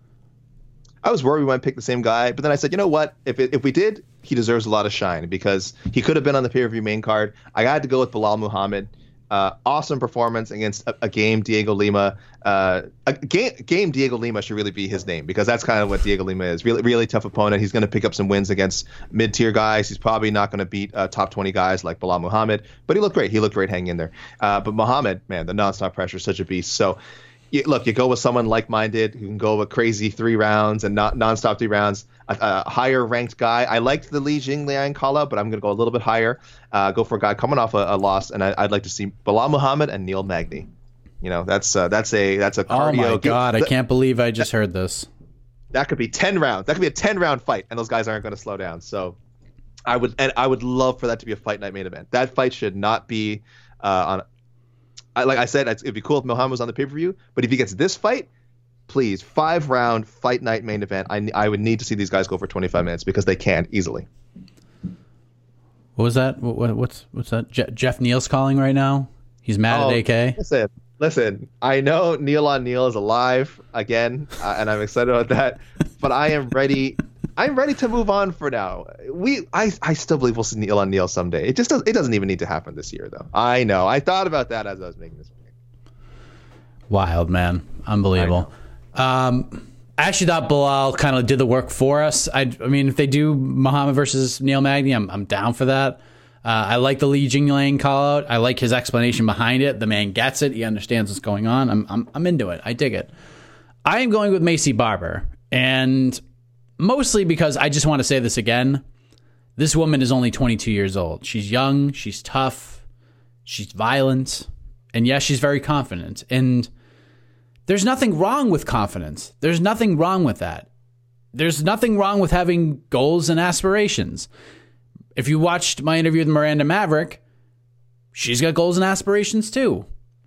I was worried we might pick the same guy, but then I said, you know what? If it, if we did, he deserves a lot of shine because he could have been on the pay-per-view main card. I had to go with Bilal Muhammad. Uh, awesome performance against a, a game Diego Lima. Uh, a game, game Diego Lima should really be his name because that's kind of what Diego Lima is. Really, really tough opponent. He's going to pick up some wins against mid-tier guys. He's probably not going to beat uh, top twenty guys like Bilal Muhammad, but he looked great. He looked great hanging in there. Uh, but Muhammad, man, the nonstop pressure is such a beast. So. You, look, you go with someone like-minded who can go with crazy three rounds and not nonstop three rounds. A, a higher-ranked guy. I liked the Li Jingliang call-out, but I'm going to go a little bit higher. Uh, go for a guy coming off a, a loss, and I, I'd like to see Bilal Muhammad and Neil Magny. You know, that's uh, that's a that's a cardio. Oh my god! That, I can't believe I just heard this. That could be ten rounds. That could be a ten-round fight, and those guys aren't going to slow down. So, I would and I would love for that to be a fight night main event. That fight should not be uh, on. Like I said, it'd be cool if Muhammad was on the pay-per-view, but if he gets this fight, please, five-round fight night main event. I, I would need to see these guys go for twenty-five minutes because they can easily. What was that? What, what's what's that? Je- Jeff Neal's calling right now. He's mad oh, at A K. Listen, listen. I know Neil on Neil is alive again, uh, and I'm excited about that. But I am ready. I'm ready to move on for now. We, I, I still believe we'll see Neil on Neil someday. It just does. It doesn't even need to happen this year, though. I know. I thought about that as I was making this pick. Wild, man, unbelievable. I, um, I actually thought Bilal kind of did the work for us. I, I mean, if they do Muhammad versus Neil Magny, I'm, I'm down for that. Uh, I like the Li Jingliang call out. I like his explanation behind it. The man gets it. He understands what's going on. I'm, I'm, I'm into it. I dig it. I am going with Maycee Barber, and mostly because I just want to say this again. This woman is only twenty-two years old. She's young. She's tough. She's violent. And yes, she's very confident. And there's nothing wrong with confidence. There's nothing wrong with that. There's nothing wrong with having goals and aspirations. If you watched my interview with Miranda Maverick, she's got goals and aspirations too.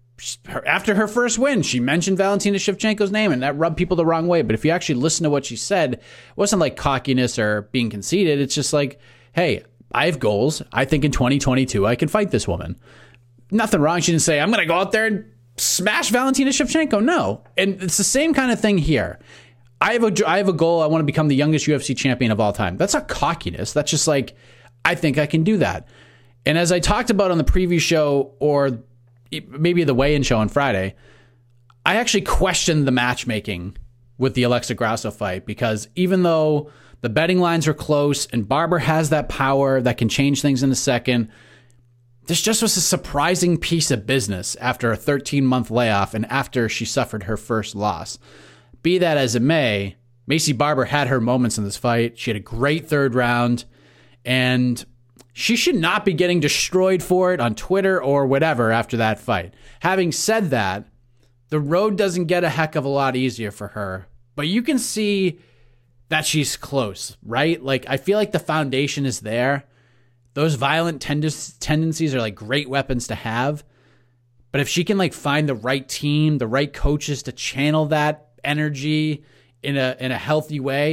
After her first win, she mentioned Valentina Shevchenko's name, and that rubbed people the wrong way. But if you actually listen to what she said, it wasn't like cockiness or being conceited. It's just like, hey, I have goals. I think in twenty twenty-two, I can fight this woman. Nothing wrong. She didn't say, I'm going to go out there and smash Valentina Shevchenko. No. And it's the same kind of thing here. I have a, I have a goal. I want to become the youngest U F C champion of all time. That's not cockiness. That's just like, I think I can do that. And as I talked about on the preview show, or maybe the weigh-in show on Friday, I actually questioned the matchmaking with the Alexa Grasso fight, because even though the betting lines are close and Barber has that power that can change things in a second, this just was a surprising piece of business after a thirteen-month layoff and after she suffered her first loss. Be that as it may, Maycee Barber had her moments in this fight. She had a great third round, and she should not be getting destroyed for it on Twitter or whatever after that fight. Having said that, the road doesn't get a heck of a lot easier for her, but you can see that she's close, right? Like, I feel like the foundation is there. Those violent tend- tendencies are like great weapons to have. But if she can like find the right team, the right coaches to channel that energy in a in a healthy way,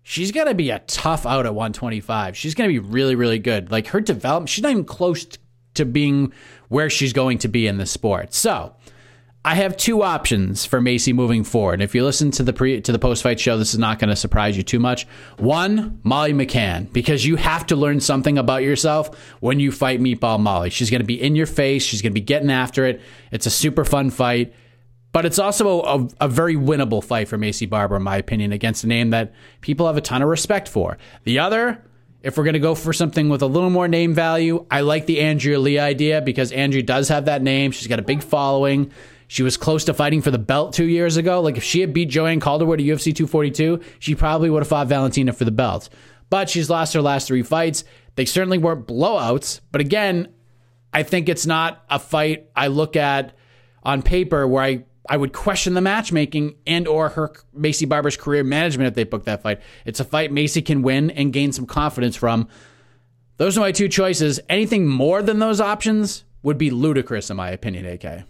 she's going to be a tough out at one twenty-five. She's going to be really, really good. Like her development, she's not even close to being where she's going to be in the sport. So I have two options for Macy moving forward. If you listen to the pre to the post-fight show, this is not going to surprise you too much. One, Molly McCann, because you have to learn something about yourself when you fight Meatball Molly. She's going to be in your face. She's going to be getting after it. It's a super fun fight. But it's also a, a very winnable fight for Macy Barber, in my opinion, against a name that people have a ton of respect for. The other, if we're going to go for something with a little more name value, I like the Andrea Lee idea because Andrea does have that name. She's got a big following. She was close to fighting for the belt two years ago. Like if she had beat Joanne Calderwood at U F C two forty-two, she probably would have fought Valentina for the belt. But she's lost her last three fights. They certainly weren't blowouts. But again, I think it's not a fight I look at on paper where I, I would question the matchmaking and or her Macy Barber's career management if they book that fight. It's a fight Macy can win and gain some confidence from. Those are my two choices. Anything more than those options would be ludicrous in my opinion, A K.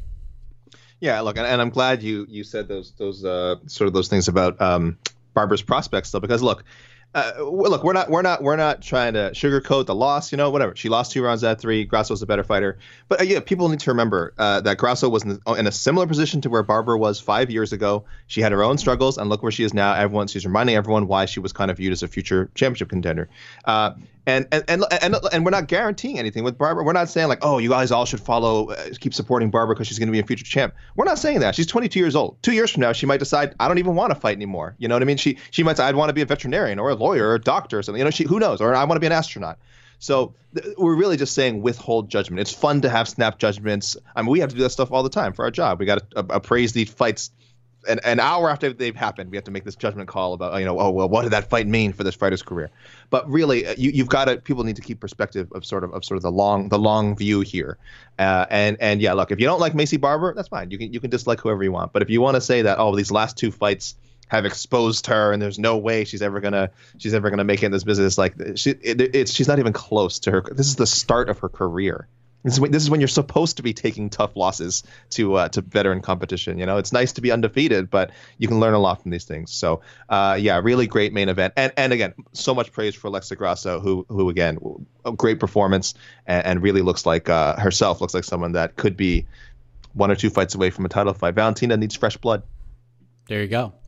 Yeah, look, and, and I'm glad you you said those those uh, sort of those things about um, Barber's prospects, though, because look, uh, look, we're not we're not we're not trying to sugarcoat the loss, you know, whatever. She lost two rounds out of three. Grasso's a better fighter, but uh, yeah, people need to remember uh, that Grasso was in, in a similar position to where Barber was five years ago. She had her own struggles, and look where she is now. Everyone, she's reminding everyone why she was kind of viewed as a future championship contender. Uh, And and, and and and we're not guaranteeing anything with Barber. We're not saying like, oh, you guys all should follow, uh, keep supporting Barber because she's going to be a future champ. We're not saying that. She's twenty-two years old. Two years from now, she might decide I don't even want to fight anymore. You know what I mean? She she might say I'd want to be a veterinarian or a lawyer or a doctor or something. You know, she who knows? Or I want to be an astronaut. So th- we're really just saying withhold judgment. It's fun to have snap judgments. I mean, we have to do that stuff all the time for our job. We got to uh, appraise these fights. An, an hour after they've happened, we have to make this judgment call about, you know, oh, well, what did that fight mean for this fighter's career? But really, you, you've got to, people need to keep perspective of sort of, of sort of the long, the long view here. Uh, and, and yeah, look, if you don't like Macy Barber, that's fine. You can, you can dislike whoever you want. But if you want to say that, oh, these last two fights have exposed her and there's no way she's ever gonna, she's ever gonna make it in this business, like she, it, it's, she's not even close to her. This is the start of her career. This is when, this is when you're supposed to be taking tough losses to uh, to veteran competition. You know, it's nice to be undefeated, but you can learn a lot from these things. So, uh, yeah, really great main event. And and again, so much praise for Alexa Grasso, who who again, a great performance and, and really looks like uh, herself looks like someone that could be one or two fights away from a title fight. Valentina needs fresh blood. There you go.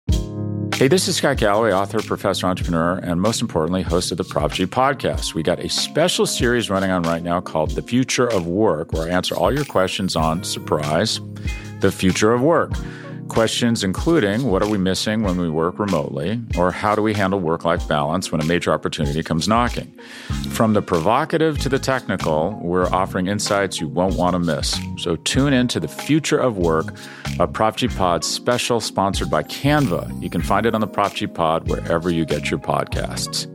Hey, this is Scott Galloway, author, professor, entrepreneur, and most importantly, host of the Prop G podcast. We got a special series running on right now called The Future of Work, where I answer all your questions on, surprise, the future of work. Questions including, what are we missing when we work remotely? Or how do we handle work-life balance when a major opportunity comes knocking? From the provocative to the technical, we're offering insights you won't want to miss. So tune in to The Future of Work, a Prop G Pod special sponsored by Canva. You can find it on the Prop G Pod wherever you get your podcasts.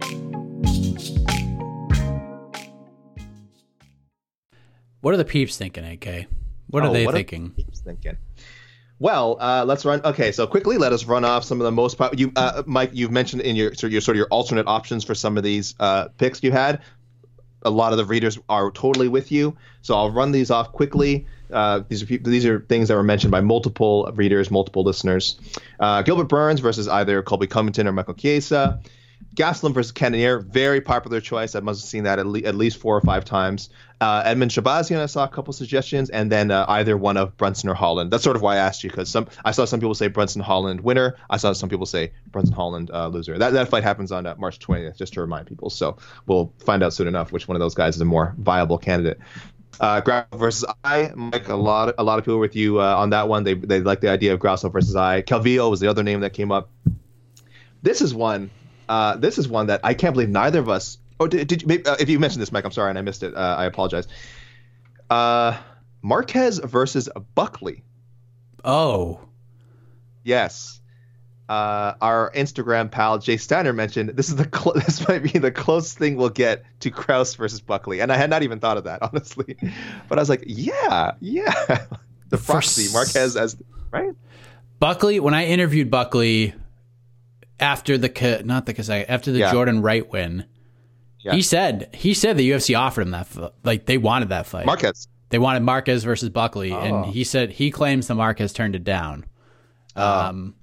What are the peeps thinking, A K? What are oh, they what thinking? Are the peeps thinking? Well, uh, let's run. Okay, so quickly, let us run off some of the most. Po- you, uh, Mike, you've mentioned in your, your sort of your alternate options for some of these uh, picks you had. A lot of the readers are totally with you, so I'll run these off quickly. Uh, these are people, these are things that were mentioned by multiple readers, multiple listeners. Uh, Gilbert Burns versus either Colby Covington or Michael Chiesa. Gastelum versus Cannonier, very popular choice. I must have seen that at, le- at least four or five times. Uh, Edmund Shabazian, I saw a couple suggestions, and then uh, either one of Brunson or Holland. That's sort of why I asked you, because some I saw some people say Brunson Holland winner. I saw some people say Brunson Holland uh, loser. That that fight happens on uh, March twentieth, just to remind people. So we'll find out soon enough which one of those guys is a more viable candidate. Uh, Grasso versus I, Mike, a lot, a lot of people were with you uh, on that one. They they like the idea of Grasso versus I. Calvillo was the other name that came up. This is one. Uh, this is one that I can't believe neither of us. Oh, did, did you? Maybe, uh, if you mentioned this, Mike, I'm sorry and I missed it. Uh, I apologize. Uh, Marquez versus Buckley. Oh, yes. Uh, our Instagram pal Jay Steiner mentioned this is the cl- this might be the closest thing we'll get to Krause versus Buckley, and I had not even thought of that honestly, but I was like, yeah, yeah, the proxy Marquez as right. Buckley. When I interviewed Buckley. After the not the after the yeah. Jordan Wright win, yeah. he said he said the U F C offered him that like they wanted that fight. Marquez. They wanted Marquez versus Buckley, oh. and he said he claims the Marquez turned it down. Oh. Um,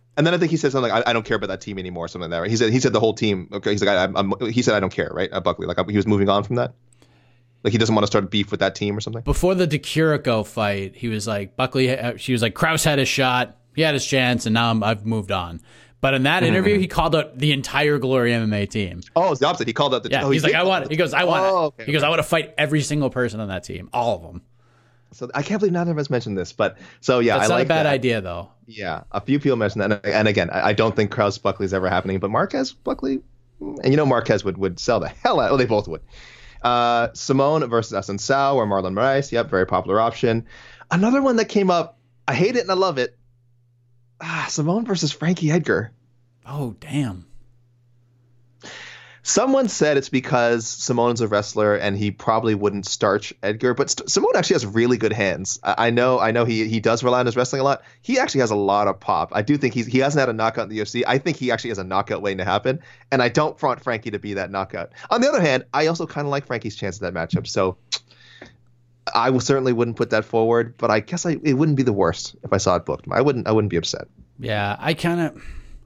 And then I think he said something like, I, I don't care about that team anymore, something like that. Right? He said he said the whole team. Okay, he's like, I, I'm, he said I don't care, right? Uh, Buckley, like he was moving on from that. Like he doesn't want to start a beef with that team or something. Before the DeCurico fight, he was like, Buckley. She was like, Krause had his shot, he had his chance, and now I'm, I've moved on. But in that mm-hmm. interview, he called out the entire Glory M M A team. Oh, it's the opposite. He called out the. Yeah, oh, he's he like, I want. He goes, I want. Oh, okay, he goes, okay. I want to fight every single person on that team, all of them. So I can't believe none of us mentioned this, but so yeah, That's I not like a bad that. idea though. Yeah, a few people mentioned that, and again, I don't think Krause Buckley is ever happening, but Marquez Buckley, and you know Marquez would, would sell the hell out. Well, they both would. Uh, Simone versus Assunção or Marlon Moraes. Yep, very popular option. Another one that came up. I hate it and I love it. Ah, Simone versus Frankie Edgar. Oh damn. Someone said it's because Simone's a wrestler and he probably wouldn't starch Edgar, but St- Simone actually has really good hands. I, I know, I know he he does rely on his wrestling a lot. He actually has a lot of pop. I do think he's he hasn't had a knockout in the U F C. I think he actually has a knockout waiting to happen, and I don't want Frankie to be that knockout. On the other hand, I also kind of like Frankie's chance of that matchup, so I will, certainly wouldn't put that forward. But I guess I, it wouldn't be the worst if I saw it booked. I wouldn't I wouldn't be upset. Yeah, I kind of.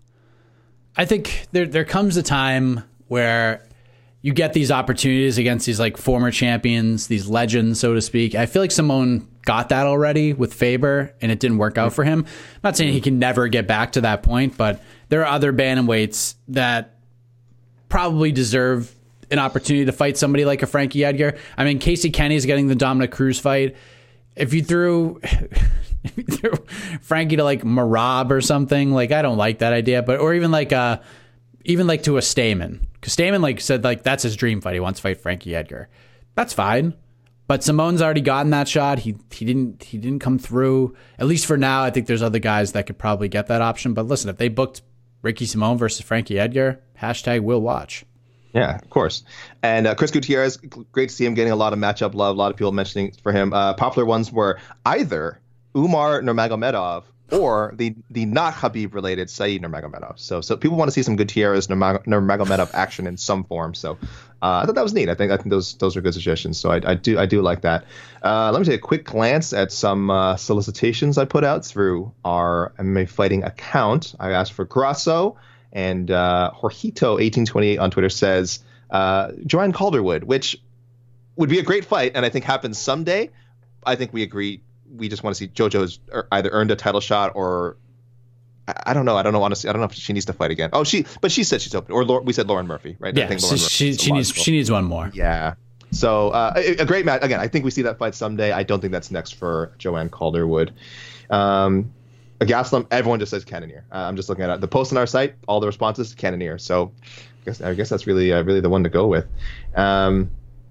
I think there there comes a time where you get these opportunities against these like former champions, these legends, so to speak. I feel like Simone got that already with Faber, and it didn't work out for him. I'm not saying he can never get back to that point, but there are other bantamweights that probably deserve an opportunity to fight somebody like a Frankie Edgar. I mean, Casey Kenny's getting the Dominic Cruz fight. If you threw, if you threw Frankie to like Marab or something, like I don't like that idea, but or even like uh even like to a Stamen. Because Stamen like said like that's his dream fight. He wants to fight Frankie Edgar. That's fine. But Simone's already gotten that shot. He he didn't he didn't come through. At least for now, I think there's other guys that could probably get that option. But listen, if they booked Ricky Simone versus Frankie Edgar, hashtag we'll watch. Yeah, of course. And uh, Chris Gutierrez, great to see him getting a lot of matchup love. A lot of people mentioning for him. Uh, popular ones were either Umar Nurmagomedov or the the not Khabib related Saeed Nurmagomedov. So so people want to see some Gutierrez Nurmagomedov action in some form. So uh, I thought that was neat. I think I think those those are good suggestions. So I, I do I do like that. Uh, let me take a quick glance at some uh, solicitations I put out through our M M A Fighting account. I asked for Grasso, and uh, Jorgito eighteen twenty-eight on Twitter says uh, Joanne Calderwood, which would be a great fight, and I think happens someday. I think we agree. We just want to see JoJo's either earned a title shot or I, I don't know. I don't know. Honestly, I don't know if she needs to fight again. Oh, she, but she said she's open. Or Laura, we said Lauren Murphy, right? Yeah, I think so Lauren she Murphy she needs she needs one more. Yeah. So uh, a, a great match. Again, I think we see that fight someday. I don't think that's next for Joanne Calderwood. Um, a Gaslam, everyone just says Cannonier. Uh, I'm just looking at it. The post on our site, all the responses, Cannonier. So I guess I guess that's really uh, really the one to go with. Um,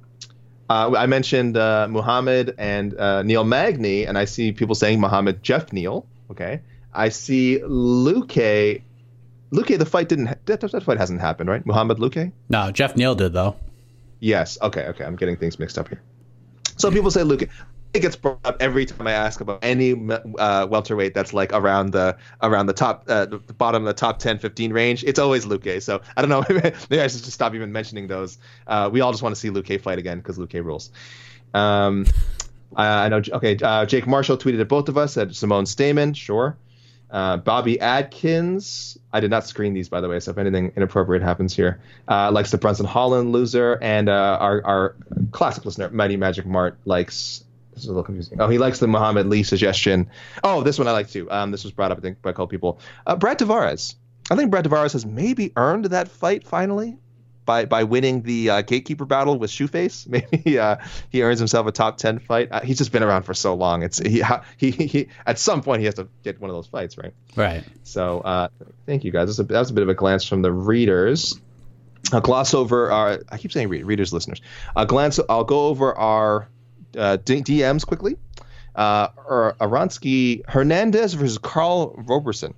Uh, I mentioned uh, Muhammad and uh, Neil Magny, and I see people saying Muhammad Jeff Neal. Okay, I see Luque. Luque, the fight didn't. Ha- that, that fight hasn't happened, right? Muhammad Luque. No, Jeff Neal did though. Yes. Okay. Okay. I'm getting things mixed up here. So people say Luque. It gets brought up every time I ask about any uh, welterweight that's like around the around the top, uh, the bottom of the top ten, fifteen range. It's always Luque. So I don't know. Maybe I should just stop even mentioning those. Uh, we all just want to see Luque fight again because Luque rules. Um, I, I know. Okay. Uh, Jake Marshall tweeted at both of us at Simone Stamen. Sure. Uh, Bobby Adkins. I did not screen these, by the way, so if anything inappropriate happens here. Uh, likes the Brunson Holland loser, and uh, our our classic listener, Mighty Magic Mart, likes. This is a little confusing. Oh, he likes the Muhammad Lee suggestion. Oh, this one I like too. Um, this was brought up, I think, by a couple people. Uh, Brad Tavares. I think Brad Tavares has maybe earned that fight finally by by winning the uh, gatekeeper battle with Shoeface. Maybe uh, he earns himself a top ten fight. Uh, he's just been around for so long. It's he, he he at some point he has to get one of those fights, right? Right. So uh, thank you guys. That's a, that was a bit of a glance from the readers. I'll gloss over our. I keep saying read, readers, listeners. I'll glance. I'll go over our. Uh, D- DMs quickly. Uh, or Aransky Hernandez versus Carl Roberson.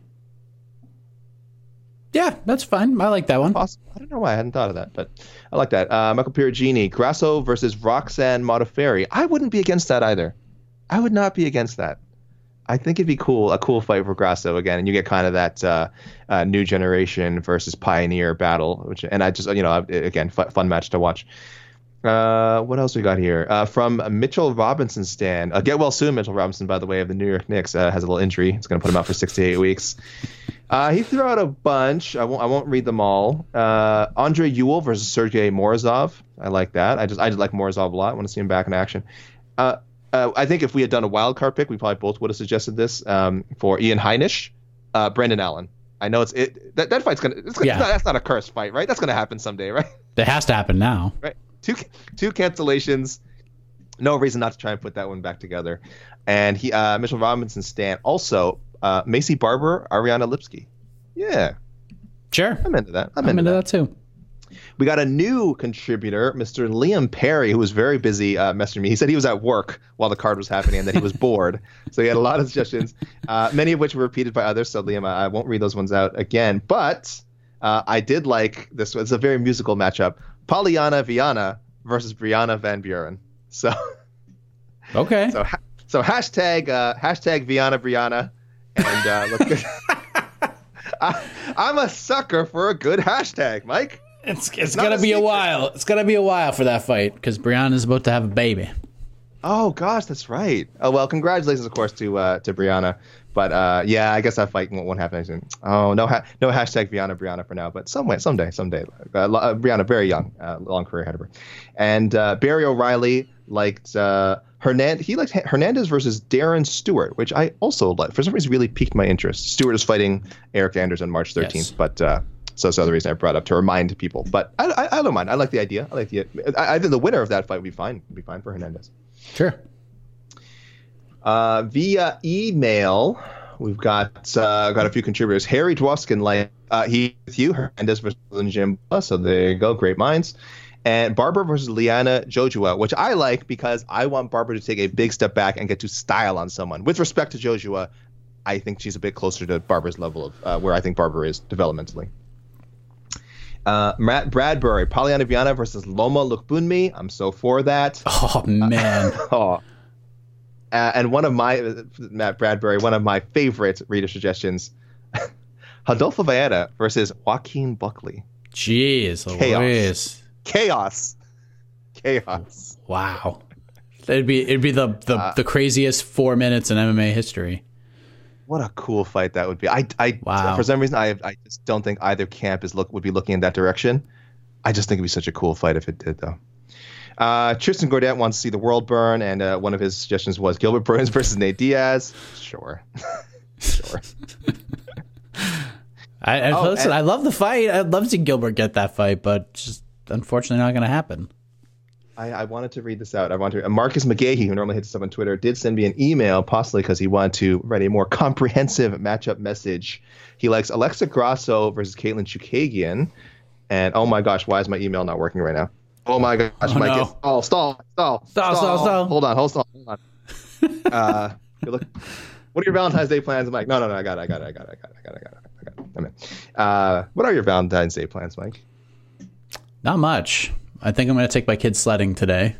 Yeah, that's fine. I like that one. Awesome. I don't know why I hadn't thought of that, but I like that. Uh, Michael Perugini, Grasso versus Roxanne Modafferi. I wouldn't be against that either. I would not be against that. I think it'd be cool, a cool fight for Grasso again, and you get kind of that uh, uh, new generation versus pioneer battle, which, and I just, you know, again, f- fun match to watch. Uh, what else we got here? Uh, from Mitchell Robinson Stan. Uh, get well soon, Mitchell Robinson, by the way, of the New York Knicks. Uh, has a little injury. It's going to put him out for six to eight weeks. Uh, he threw out a bunch. I won't. I won't read them all. Uh, Andre Ewell versus Sergei Morozov. I like that. I just. I just like Morozov a lot. I want to see him back in action. Uh, uh, I think if we had done a wild card pick, we probably both would have suggested this um, for Ian Heinisch, uh, Brendan Allen. I know it's it. That, that fight's gonna. It's gonna Yeah. it's not, that's not a cursed fight, right? That's gonna happen someday, right? It has to happen now. Right. Two two cancellations. No reason not to try and put that one back together. And he uh, Mitchell Robinson Stan also uh, Macy Barber, Ariana Lipsky. Yeah, Sure. I'm into that. I'm, I'm into, into that. that too. We got a new contributor, Mister Liam Perry, who was very busy uh, messaging me. He said he was at work while the card was happening and that he was bored. So he had a lot of suggestions, uh, many of which were repeated by others. So Liam, I, I won't read those ones out again. But uh, I did like this one. It's a very musical matchup. Pollyanna Viana versus Brianna Van Buren. So Okay. so ha- so hashtag uh, hashtag Viana Brianna, and uh, let's get. I, I'm a sucker for a good hashtag, Mike. It's it's not gonna a be a secret. while. It's gonna be a while for that fight because Brianna's about to have a baby. Oh gosh, that's right. Oh well, congratulations, of course, to uh, to Brianna. But uh, yeah, I guess that fight won't, won't happen soon. Oh no, ha- no hashtag Viana Brianna for now. But some way, someday, someday. Uh, uh, Brianna, very young, uh, long career ahead of her. And uh, Barry O'Reilly liked uh, Hernandez. He liked Hernandez versus Darren Stewart, which I also like. For some reason, really piqued my interest. Stewart is fighting Eric Anders on March thirteenth, Yes. but. Uh, So that's the other reason I brought up to remind people. But I, I, I don't mind. I like the idea. I like the. I, I think the winner of that fight would be fine. Would be fine for Hernandez. Sure. Uh, via email, we've got uh, got a few contributors. Harry Dwoskin, like uh, he with you, Hernandez versus Jim. So there you go. Great minds. And Barbara versus Liana Jojua, which I like because I want Barbara to take a big step back and get to style on someone. With respect to Jojua, I think she's a bit closer to Barbara's level of uh, where I think Barbara is developmentally. Uh, Matt Bradbury, Pollyanna Viana versus Loma Lukbunmi. I'm so for that. Oh man. Oh. Uh, and one of my, uh, Matt Bradbury, one of my favorite reader suggestions, Adolfo Vieira versus Joaquin Buckley. Jeez. Chaos. Louise. Chaos. Chaos. Wow. It'd be it'd be the the, Uh, the craziest four minutes in M M A history. What a cool fight that would be. I, I, Wow. For some reason, I, I just don't think either camp is look would be looking in that direction. I just think it'd be such a cool fight if it did, though. Uh, Tristan Gordet wants to see the world burn, and uh, one of his suggestions was Gilbert Burns versus Nate Diaz. Sure, sure. I, I Oh, listen. and- I love the fight. I'd love to see Gilbert get that fight, but just unfortunately not going to happen. I, I wanted to read this out. I wanted to. Uh, Marcus McGahee, who normally hits us up on Twitter, did send me an email, possibly because he wanted to write a more comprehensive matchup message. He likes Alexa Grasso versus Caitlin Chukagian. And oh my gosh, why is my email not working right now? Oh my gosh, Oh, Mike. no. It's, oh, stall, stall, Stall, stall, stall. Hold on, hold on, hold on. uh, you look, what are your Valentine's Day plans, Mike? No, no, no, I got it, I got it, I got it, I got it, I got it, I got it. I got it. I'm in. Uh, what are your Valentine's Day plans, Mike? Not much. I think I'm going to take my kids sledding today.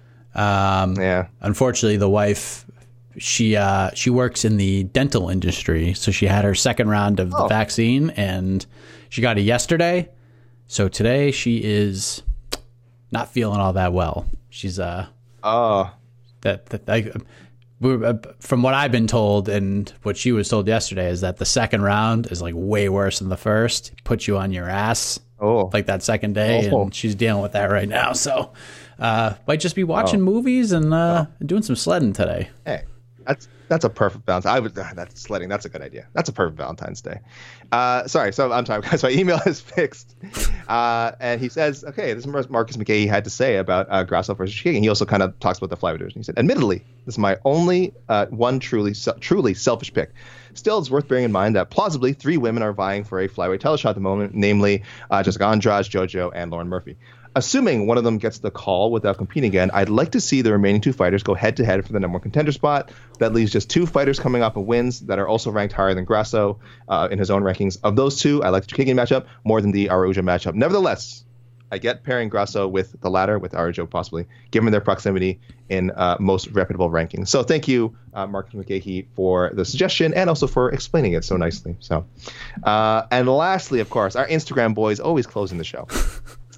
Um, Yeah. Unfortunately, the wife, she uh, she works in the dental industry, so she had her second round of the Oh. vaccine, and she got it yesterday. So today she is not feeling all that well. She's uh Oh. that, that I, we're, uh, from what I've been told and what she was told yesterday is that the second round is like way worse than the first. Puts you on your ass. Oh. Like that second day, Oh. and she's dealing with that right now. So, uh, might just be watching movies and uh, doing some sledding today. Hey, that's that's a perfect Valentine's. I would uh, that's sledding. That's a good idea. That's a perfect Valentine's Day. Uh, sorry, so I'm sorry, guys. My email is fixed, uh, and he says, okay, this is what Marcus McGahee had to say about uh, Grasso versus Chukagian. He also kind of talks about the flyweight division. He said, admittedly, this is my only uh, one truly truly selfish pick. Still, it's worth bearing in mind that plausibly three women are vying for a flyweight title shot at the moment, namely uh, Jessica Andrade, JoJo, and Lauren Murphy. Assuming one of them gets the call without competing again, I'd like to see the remaining two fighters go head-to-head for the number one contender spot. That leaves just two fighters coming off of wins that are also ranked higher than Grasso uh, in his own rankings. Of those two, I like the Chukagian matchup more than the Araujo matchup. Nevertheless, I get pairing Grasso with the latter, with Araujo possibly, given their proximity in uh, most reputable rankings. So thank you, uh, Marcus McGahee, for the suggestion and also for explaining it so nicely. So, uh, and lastly, of course, our Instagram boys always closing the show.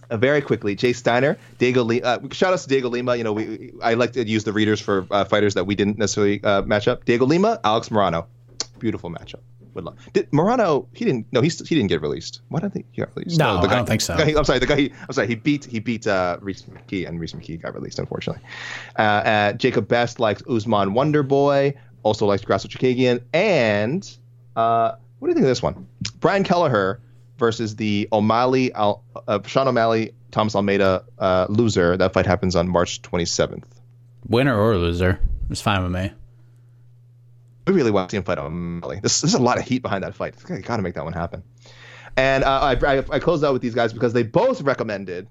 Uh, very quickly, Jay Steiner, Diego Lima. Uh, shout out to Diego Lima. You know, we I like to use the readers for uh, fighters that we didn't necessarily uh, match up. Diego Lima, Alex Morano, beautiful matchup. Would love. Did Morano? He didn't. No, he he didn't get released. Why don't think he got released? No, no the guy, I don't think so. The guy, I'm sorry. The guy. He, I'm sorry. He beat he beat uh, Reese McKee, and Reese McKee got released, unfortunately. Uh, uh, Jacob Best likes Usman Wonderboy. Also likes Grasso Chikagian. And uh, what do you think of this one? Brian Kelleher versus the O'Malley, uh, Sean O'Malley, Thomas Almeida uh, loser. That fight happens on March twenty-seventh. Winner or loser, it's fine with me. We really want to see him fight O'Malley. This, there's a lot of heat behind that fight. You got to make that one happen. And uh, I, I, I closed out with these guys because they both recommended.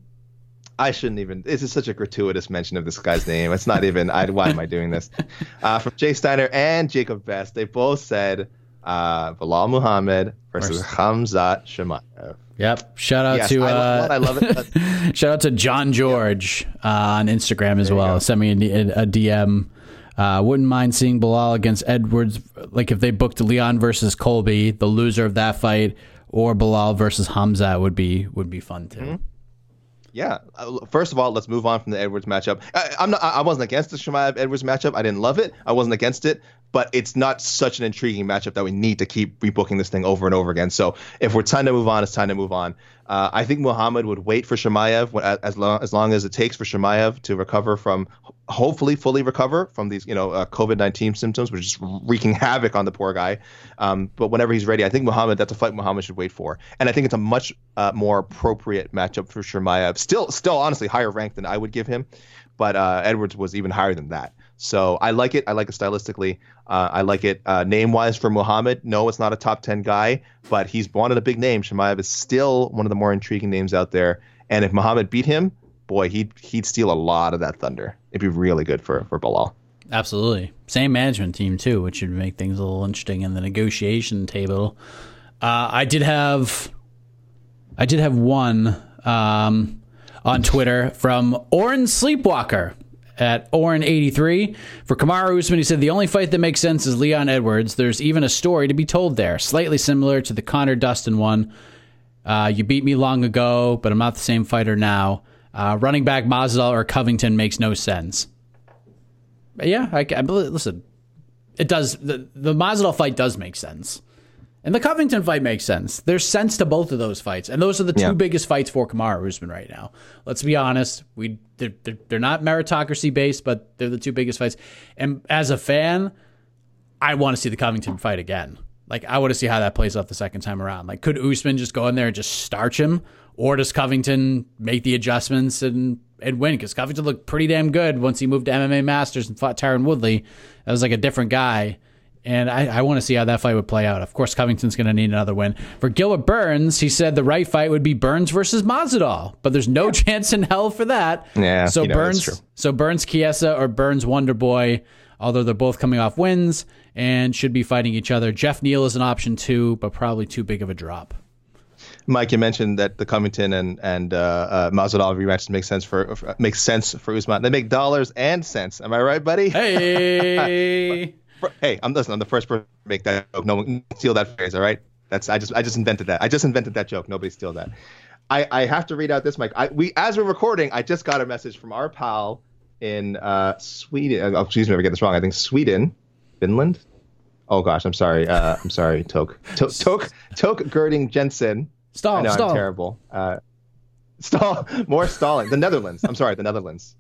I shouldn't even. This is such a gratuitous mention of this guy's name. It's not even. I, why am I doing this? Uh, from Jay Steiner and Jacob Best, they both said uh, Bilal Muhammad versus Khamzat Chimaev. Yep. Shout out yes, to I, uh, love, I love it. shout out to John George uh, on Instagram as There you well. go. Send me a, a D M. Uh, wouldn't mind seeing Bilal against Edwards. Like if they booked Leon versus Colby, the loser of that fight, or Bilal versus Khamzat would be would be fun too. Mm-hmm. Yeah. Uh, First of all, let's move on from the Edwards matchup. I, I'm not. I wasn't against the Chimaev Edwards matchup. I didn't love it. I wasn't against it, but it's not such an intriguing matchup that we need to keep rebooking this thing over and over again. So if we're time to move on, it's time to move on. Uh, I think Muhammad would wait for Chimaev as long as long as it takes for Chimaev to recover from, hopefully fully recover from these, you know, uh, COVID nineteen symptoms, which is wreaking havoc on the poor guy. Um, but whenever he's ready, I think Muhammad, that's a fight Muhammad should wait for. And I think it's a much uh, more appropriate matchup for Chimaev. Still, still honestly higher ranked than I would give him, but uh, Edwards was even higher than that. So I like it. I like it stylistically. Uh, I like it uh, name-wise for Muhammad. No, it's not a top ten guy, but he's wanted a big name. Chimaev is still one of the more intriguing names out there. And if Muhammad beat him, boy, he'd he'd steal a lot of that thunder. It'd be really good for, for Bilal. Absolutely. Same management team, too, which would make things a little interesting in the negotiation table. Uh, I did have I did have one um, on Twitter from Oren Sleepwalker at Oren eighty-three. For Kamaru Usman, he said, the only fight that makes sense is Leon Edwards. There's even a story to be told there, slightly similar to the Conor Dustin one. Uh, you beat me long ago, but I'm not the same fighter now. Uh, running back Masvidal or Covington makes no sense. But yeah, I, I believe, listen, it does. The, the Masvidal fight does make sense. And the Covington fight makes sense. There's sense to both of those fights. And those are the two Yeah. biggest fights for Kamaru Usman right now. Let's be honest. We they're, they're, they're not meritocracy based, but they're the two biggest fights. And as a fan, I want to see the Covington fight again. Like, I want to see how that plays out the second time around. Like, could Usman just go in there and just starch him? Or does Covington make the adjustments and, and win? Because Covington looked pretty damn good once he moved to M M A Masters and fought Tyron Woodley. That was like a different guy. And I, I want to see how that fight would play out. Of course, Covington's going to need another win. For Gilbert Burns, he said the right fight would be Burns versus Masvidal, but there's no chance in hell for that. Yeah, so you know, Burns, that's true. so Burns Chiesa or Burns Wonderboy, although they're both coming off wins and should be fighting each other. Jeff Neal is an option too, but probably too big of a drop. Mike, you mentioned that the Covington and and uh, uh, Masvidal rematches make sense for, for makes sense for Usman. They make dollars and cents. Am I right, buddy? Hey. Hey, I'm listen. I'm the first person to make that joke. No one can steal that phrase. All right, that's I just I just invented that. I just invented that joke. Nobody steal that. I, I have to read out this, Mike. I, we as we're recording, I just got a message from our pal in uh, Sweden. Oh, excuse me if I get this wrong. I think Sweden, Finland. Oh gosh, I'm sorry. Uh, I'm sorry, Tok. Tok Tok Tok Girding Jensen. Stall, I know stall. I'm terrible. Uh, stall. More stalling. The Netherlands. I'm sorry, the Netherlands.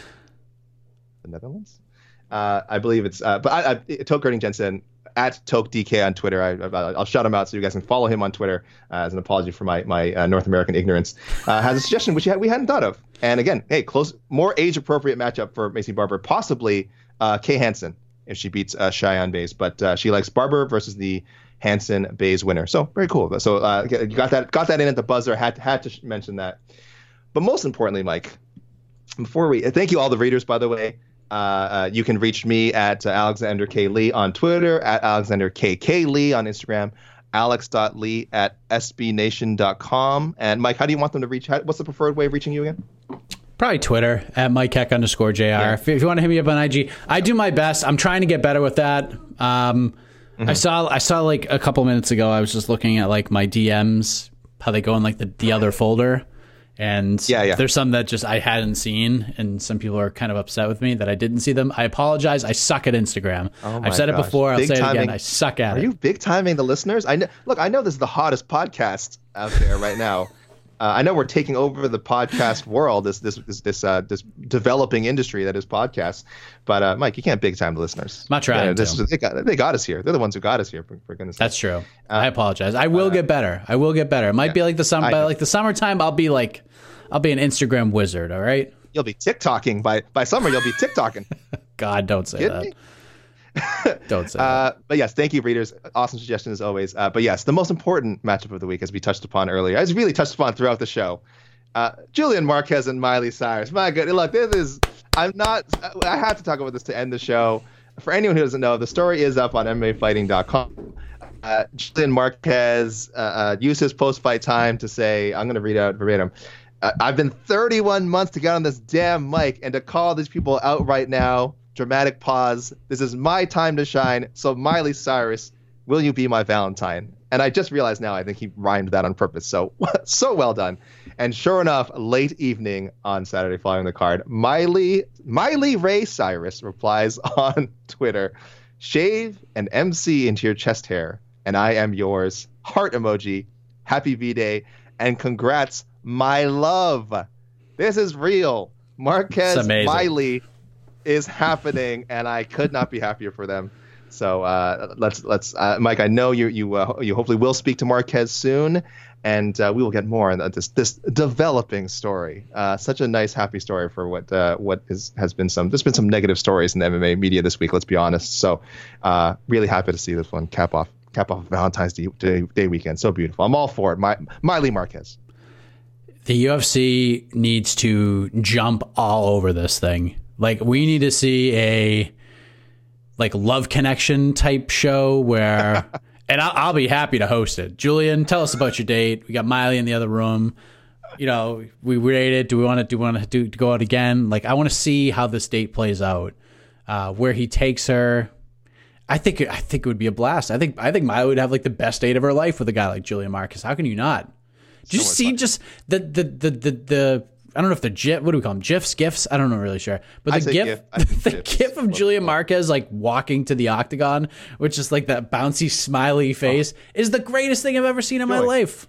The Netherlands. Uh, I believe it's, uh, but I, I, Tok Girding Jensen at Tok D K on Twitter. I, I, I'll shout him out so you guys can follow him on Twitter uh, as an apology for my my uh, North American ignorance. Uh, has a suggestion which we hadn't thought of. And again, hey, close, more age appropriate matchup for Macy Barber, possibly uh, Kay Hansen if she beats uh, Cheyenne Bays, but uh, she likes Barber versus the Hansen Bays winner. So very cool. So uh, you got that got that in at the buzzer. Had had to mention that. But most importantly, Mike, before we thank you all the readers, by the way. Uh, uh, you can reach me at uh, Alexander K. Lee on Twitter, at Alexander K. K. Lee on Instagram, alex dot lee at s b nation dot com. And Mike, how do you want them to reach? How, what's the preferred way of reaching you again? Probably Twitter at Mike Heck underscore J R. Yeah. If, if you want to hit me up on I G, I do my best. I'm trying to get better with that. Um, mm-hmm. I saw I saw like a couple minutes ago, I was just looking at like my D Ms, how they go in like the, the other folder. And yeah, yeah. there's some that just I hadn't seen, and some people are kind of upset with me that I didn't see them. I apologize. I suck at Instagram. Oh my I've said gosh. it before. I'll big say timing. it again. I suck at are it. Are you big timing the listeners? I know. Look, I know this is the hottest podcast out there right now. Uh, I know we're taking over the podcast world, this this this this, uh, this developing industry that is podcasts. But uh, Mike, you can't big time the listeners. I'm not trying yeah, to. This is, they, got, they got us here. They're the ones who got us here. For, for goodness' sake. That's true. Uh, I apologize. I will uh, get better. I will get better. It might yeah, be like the summer, by like the summertime. I'll be like, I'll be an Instagram wizard. All right. You'll be TikToking by by summer. You'll be TikToking. God, don't say Kidding that. Me? Don't say uh, that. But yes, thank you, readers. Awesome suggestion as always. Uh, but yes, the most important matchup of the week, as we touched upon earlier, as really touched upon throughout the show, uh, Julian Marquez and Miley Cyrus. My goodness, look, this is. I'm not. I have to talk about this to end the show. For anyone who doesn't know, the story is up on M M A Fighting dot com. Uh, Julian Marquez uh, uh, used his post-fight time to say, "I'm going to read out verbatim." Uh, I've been thirty-one months to get on this damn mic and to call these people out right now. Dramatic pause. This is my time to shine. So Miley Cyrus, will you be my Valentine? And I just realized now, I think he rhymed that on purpose. So, so well done. And sure enough, late evening on Saturday following the card, Miley, Miley Ray Cyrus replies on Twitter, shave an M C into your chest hair and I am yours. Heart emoji. Happy V-Day. And congrats, my love. This is real. Marquez Miley is happening, and I could not be happier for them. So uh, let's let's uh, Mike. I know you you uh, you hopefully will speak to Marquez soon, and uh, we will get more on this this developing story. Uh, such a nice, happy story for what uh, what is has been some. There's been some negative stories in the M M A media this week. Let's be honest. So uh, really happy to see this one cap off cap off Valentine's Day, Day, Day weekend. So beautiful. I'm all for it. My, Miley Marquez. The U F C needs to jump all over this thing. Like, we need to see a like Love Connection type show where, and I'll, I'll be happy to host it. Julian, tell us about your date. We got Miley in the other room. You know, we rated. Do we want to do we want to do to go out again? Like, I want to see how this date plays out, uh, where he takes her. I think I think it would be a blast. I think I think Miley would have like the best date of her life with a guy like Julian Marquez. How can you not? Did you so see fun. just the the the the the I don't know if they're GIF, what do we call them? GIFs, GIFs? I don't know really sure. But the GIF, GIF. the GIF of Julian Marquez like walking to the octagon, which is like that bouncy, smiley face, oh. is the greatest thing I've ever seen in joy. my life.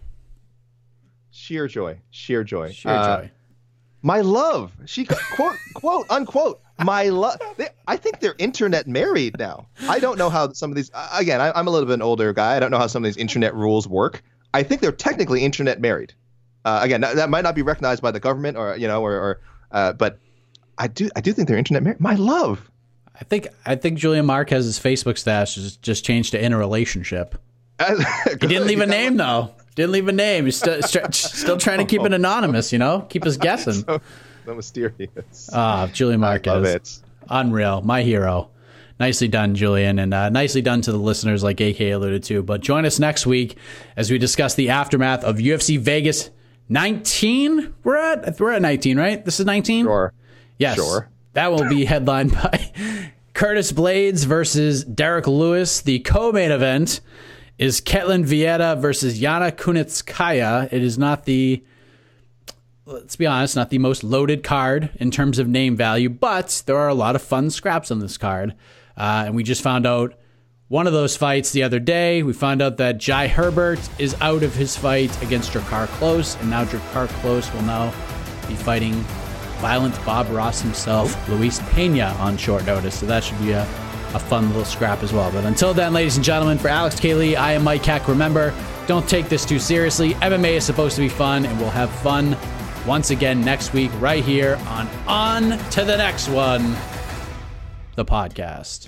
Sheer joy. Sheer joy. Sheer uh, joy. My love. She quote, quote, unquote, my love. I think they're internet married now. I don't know how some of these, again, I, I'm a little bit an older guy. I don't know how some of these internet rules work. I think they're technically internet married. Uh, again, that, that might not be recognized by the government, or you know, or, or uh, but I do, I do think they're internet married. My love. I think, I think Julian Marquez's Facebook status just, just changed to in a relationship. He didn't leave a name though. Didn't leave a name. He's still, still trying to keep it anonymous. You know, keep us guessing. so, so mysterious. Ah, uh, Julian Marquez. I love it. Unreal. My hero. Nicely done, Julian, and uh, nicely done to the listeners, like A K alluded to. But join us next week as we discuss the aftermath of U F C Vegas nineteen. We're at we're at nineteen, right? This is nineteen. Sure. Yes. Sure. That will be headlined by Curtis Blades versus Derek Lewis. The co-main event is Ketlin Vieira versus Yana Kunitskaya. It is not the, let's be honest, not the most loaded card in terms of name value, but there are a lot of fun scraps on this card. Uh, and we just found out one of those fights the other day. We found out that Jai Herbert is out of his fight against Drakkar Klose, and now Drakkar Klose will now be fighting Violent Bob Ross himself, Luis Pena, on short notice. So that should be a, a fun little scrap as well. But until then, ladies and gentlemen, for Alex K. Lee, I am Mike Heck. Remember, don't take this too seriously. M M A is supposed to be fun, and we'll have fun once again next week right here on On to the Next One, the podcast.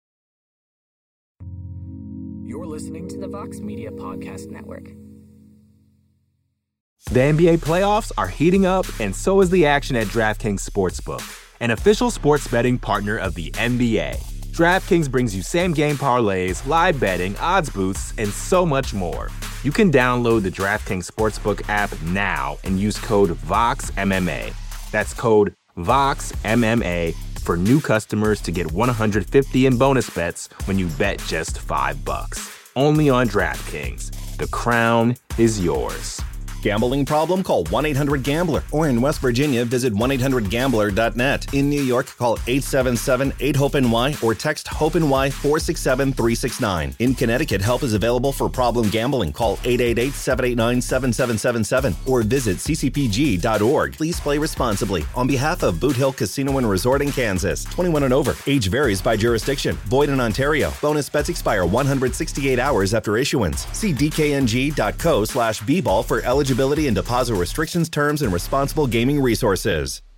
You're listening to the Vox Media Podcast Network. The N B A playoffs are heating up, and so is the action at DraftKings Sportsbook, an official sports betting partner of the N B A. DraftKings brings you same-game parlays, live betting, odds boosts, and so much more. You can download the DraftKings Sportsbook app now and use code VOXMMA. That's code VOXMMA for new customers to get one hundred fifty in bonus bets when you bet just five bucks. Only on DraftKings. The crown is yours. Gambling problem? Call one eight hundred gambler. Or in West Virginia, visit one eight hundred gambler dot net. In New York, call eight seven seven, eight, hope N Y or text HOPE-NY four six seven, three six nine. In Connecticut, help is available for problem gambling. Call eight eight eight, seven eight nine, seven seven seven seven or visit c c p g dot org. Please play responsibly. On behalf of Boot Hill Casino and Resort in Kansas, twenty-one and over. Age varies by jurisdiction. Void in Ontario. Bonus bets expire one hundred sixty-eight hours after issuance. See d k n g dot co slash b ball for eligibility and deposit restrictions, terms, and responsible gaming resources.